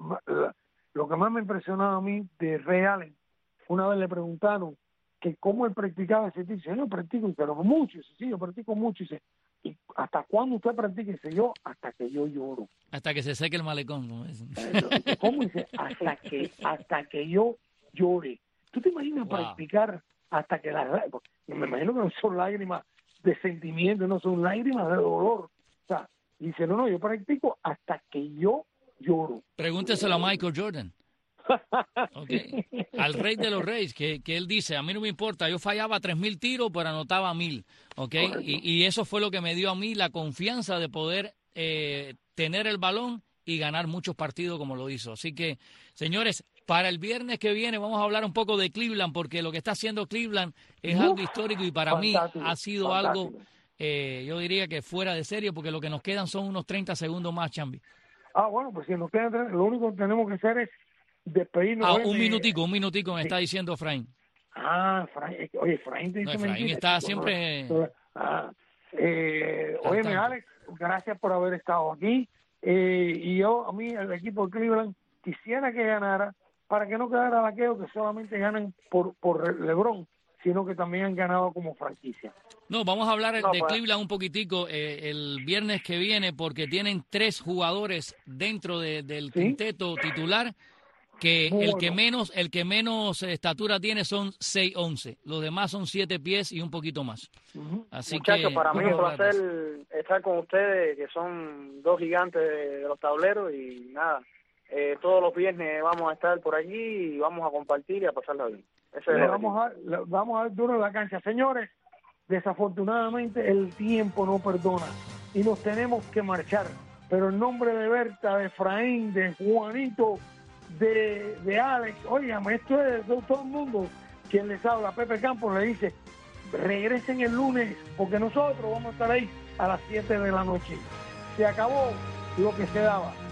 lo que más me impresionó a mí de Ray Allen, una vez le preguntaron que cómo él practicaba ese tipo. Yo practico, pero mucho, sí, yo practico mucho. Y dice, ¿y hasta cuándo usted practica? Dice yo, hasta que yo lloro. Hasta que se seque el malecón, ¿no? ¿Cómo dice? Hasta que, hasta que yo llore. ¿Tú te imaginas wow. practicar hasta que las lágrimas? Me imagino que no son lágrimas de sentimiento, no son lágrimas de dolor. O sea, dice, no, no, yo practico hasta que yo lloro. Pregúnteselo a Michael Jordan. Okay. Al rey de los reyes, que, que él dice, a mí no me importa, yo fallaba tres mil tiros, pero anotaba mil, ¿okay? y, y eso fue lo que me dio a mí la confianza de poder eh, tener el balón y ganar muchos partidos como lo hizo. Así que, señores, para el viernes que viene vamos a hablar un poco de Cleveland, porque lo que está haciendo Cleveland es Uf, algo histórico y para mí ha sido fantástico. algo, eh, yo diría que fuera de serie, porque lo que nos quedan son unos treinta segundos más, Chambi. Ah, bueno, pues si nos quedan, lo único que tenemos que hacer es despedirnos. Ah, un minutico, un minutico me sí. está diciendo Efraín. Ah, Efraín, oye, Efraín te dice no, Efraín está siempre... Ah, eh, oye, Alex, gracias por haber estado aquí. Eh, y yo, a mí, el equipo de Cleveland, quisiera que ganara, para que no quedara vaqueo que solamente ganan por, por LeBron, sino que también han ganado como franquicia. No, vamos a hablar no, de pues. Cleveland un poquitico eh, el viernes que viene, porque tienen tres jugadores dentro de, del ¿Sí? quinteto titular, que Muy el bueno. que menos el que menos estatura tiene son seis once, los demás son siete pies y un poquito más. Uh-huh. Así Muchachos, que, para mí es un placer estar con ustedes, que son dos gigantes de, de los tableros, y nada, eh, todos los viernes vamos a estar por allí y vamos a compartir y a pasarla bien. Ese le vamos a le vamos a dar duro en la cancha. Señores, desafortunadamente el tiempo no perdona y nos tenemos que marchar, pero en nombre de Berta, de Efraín, de Juanito, de, de Alex, oigan, esto es de todo el mundo, quien les habla, Pepe Campos, le dice, regresen el lunes, porque nosotros vamos a estar ahí a las siete de la noche. Se acabó lo que se daba.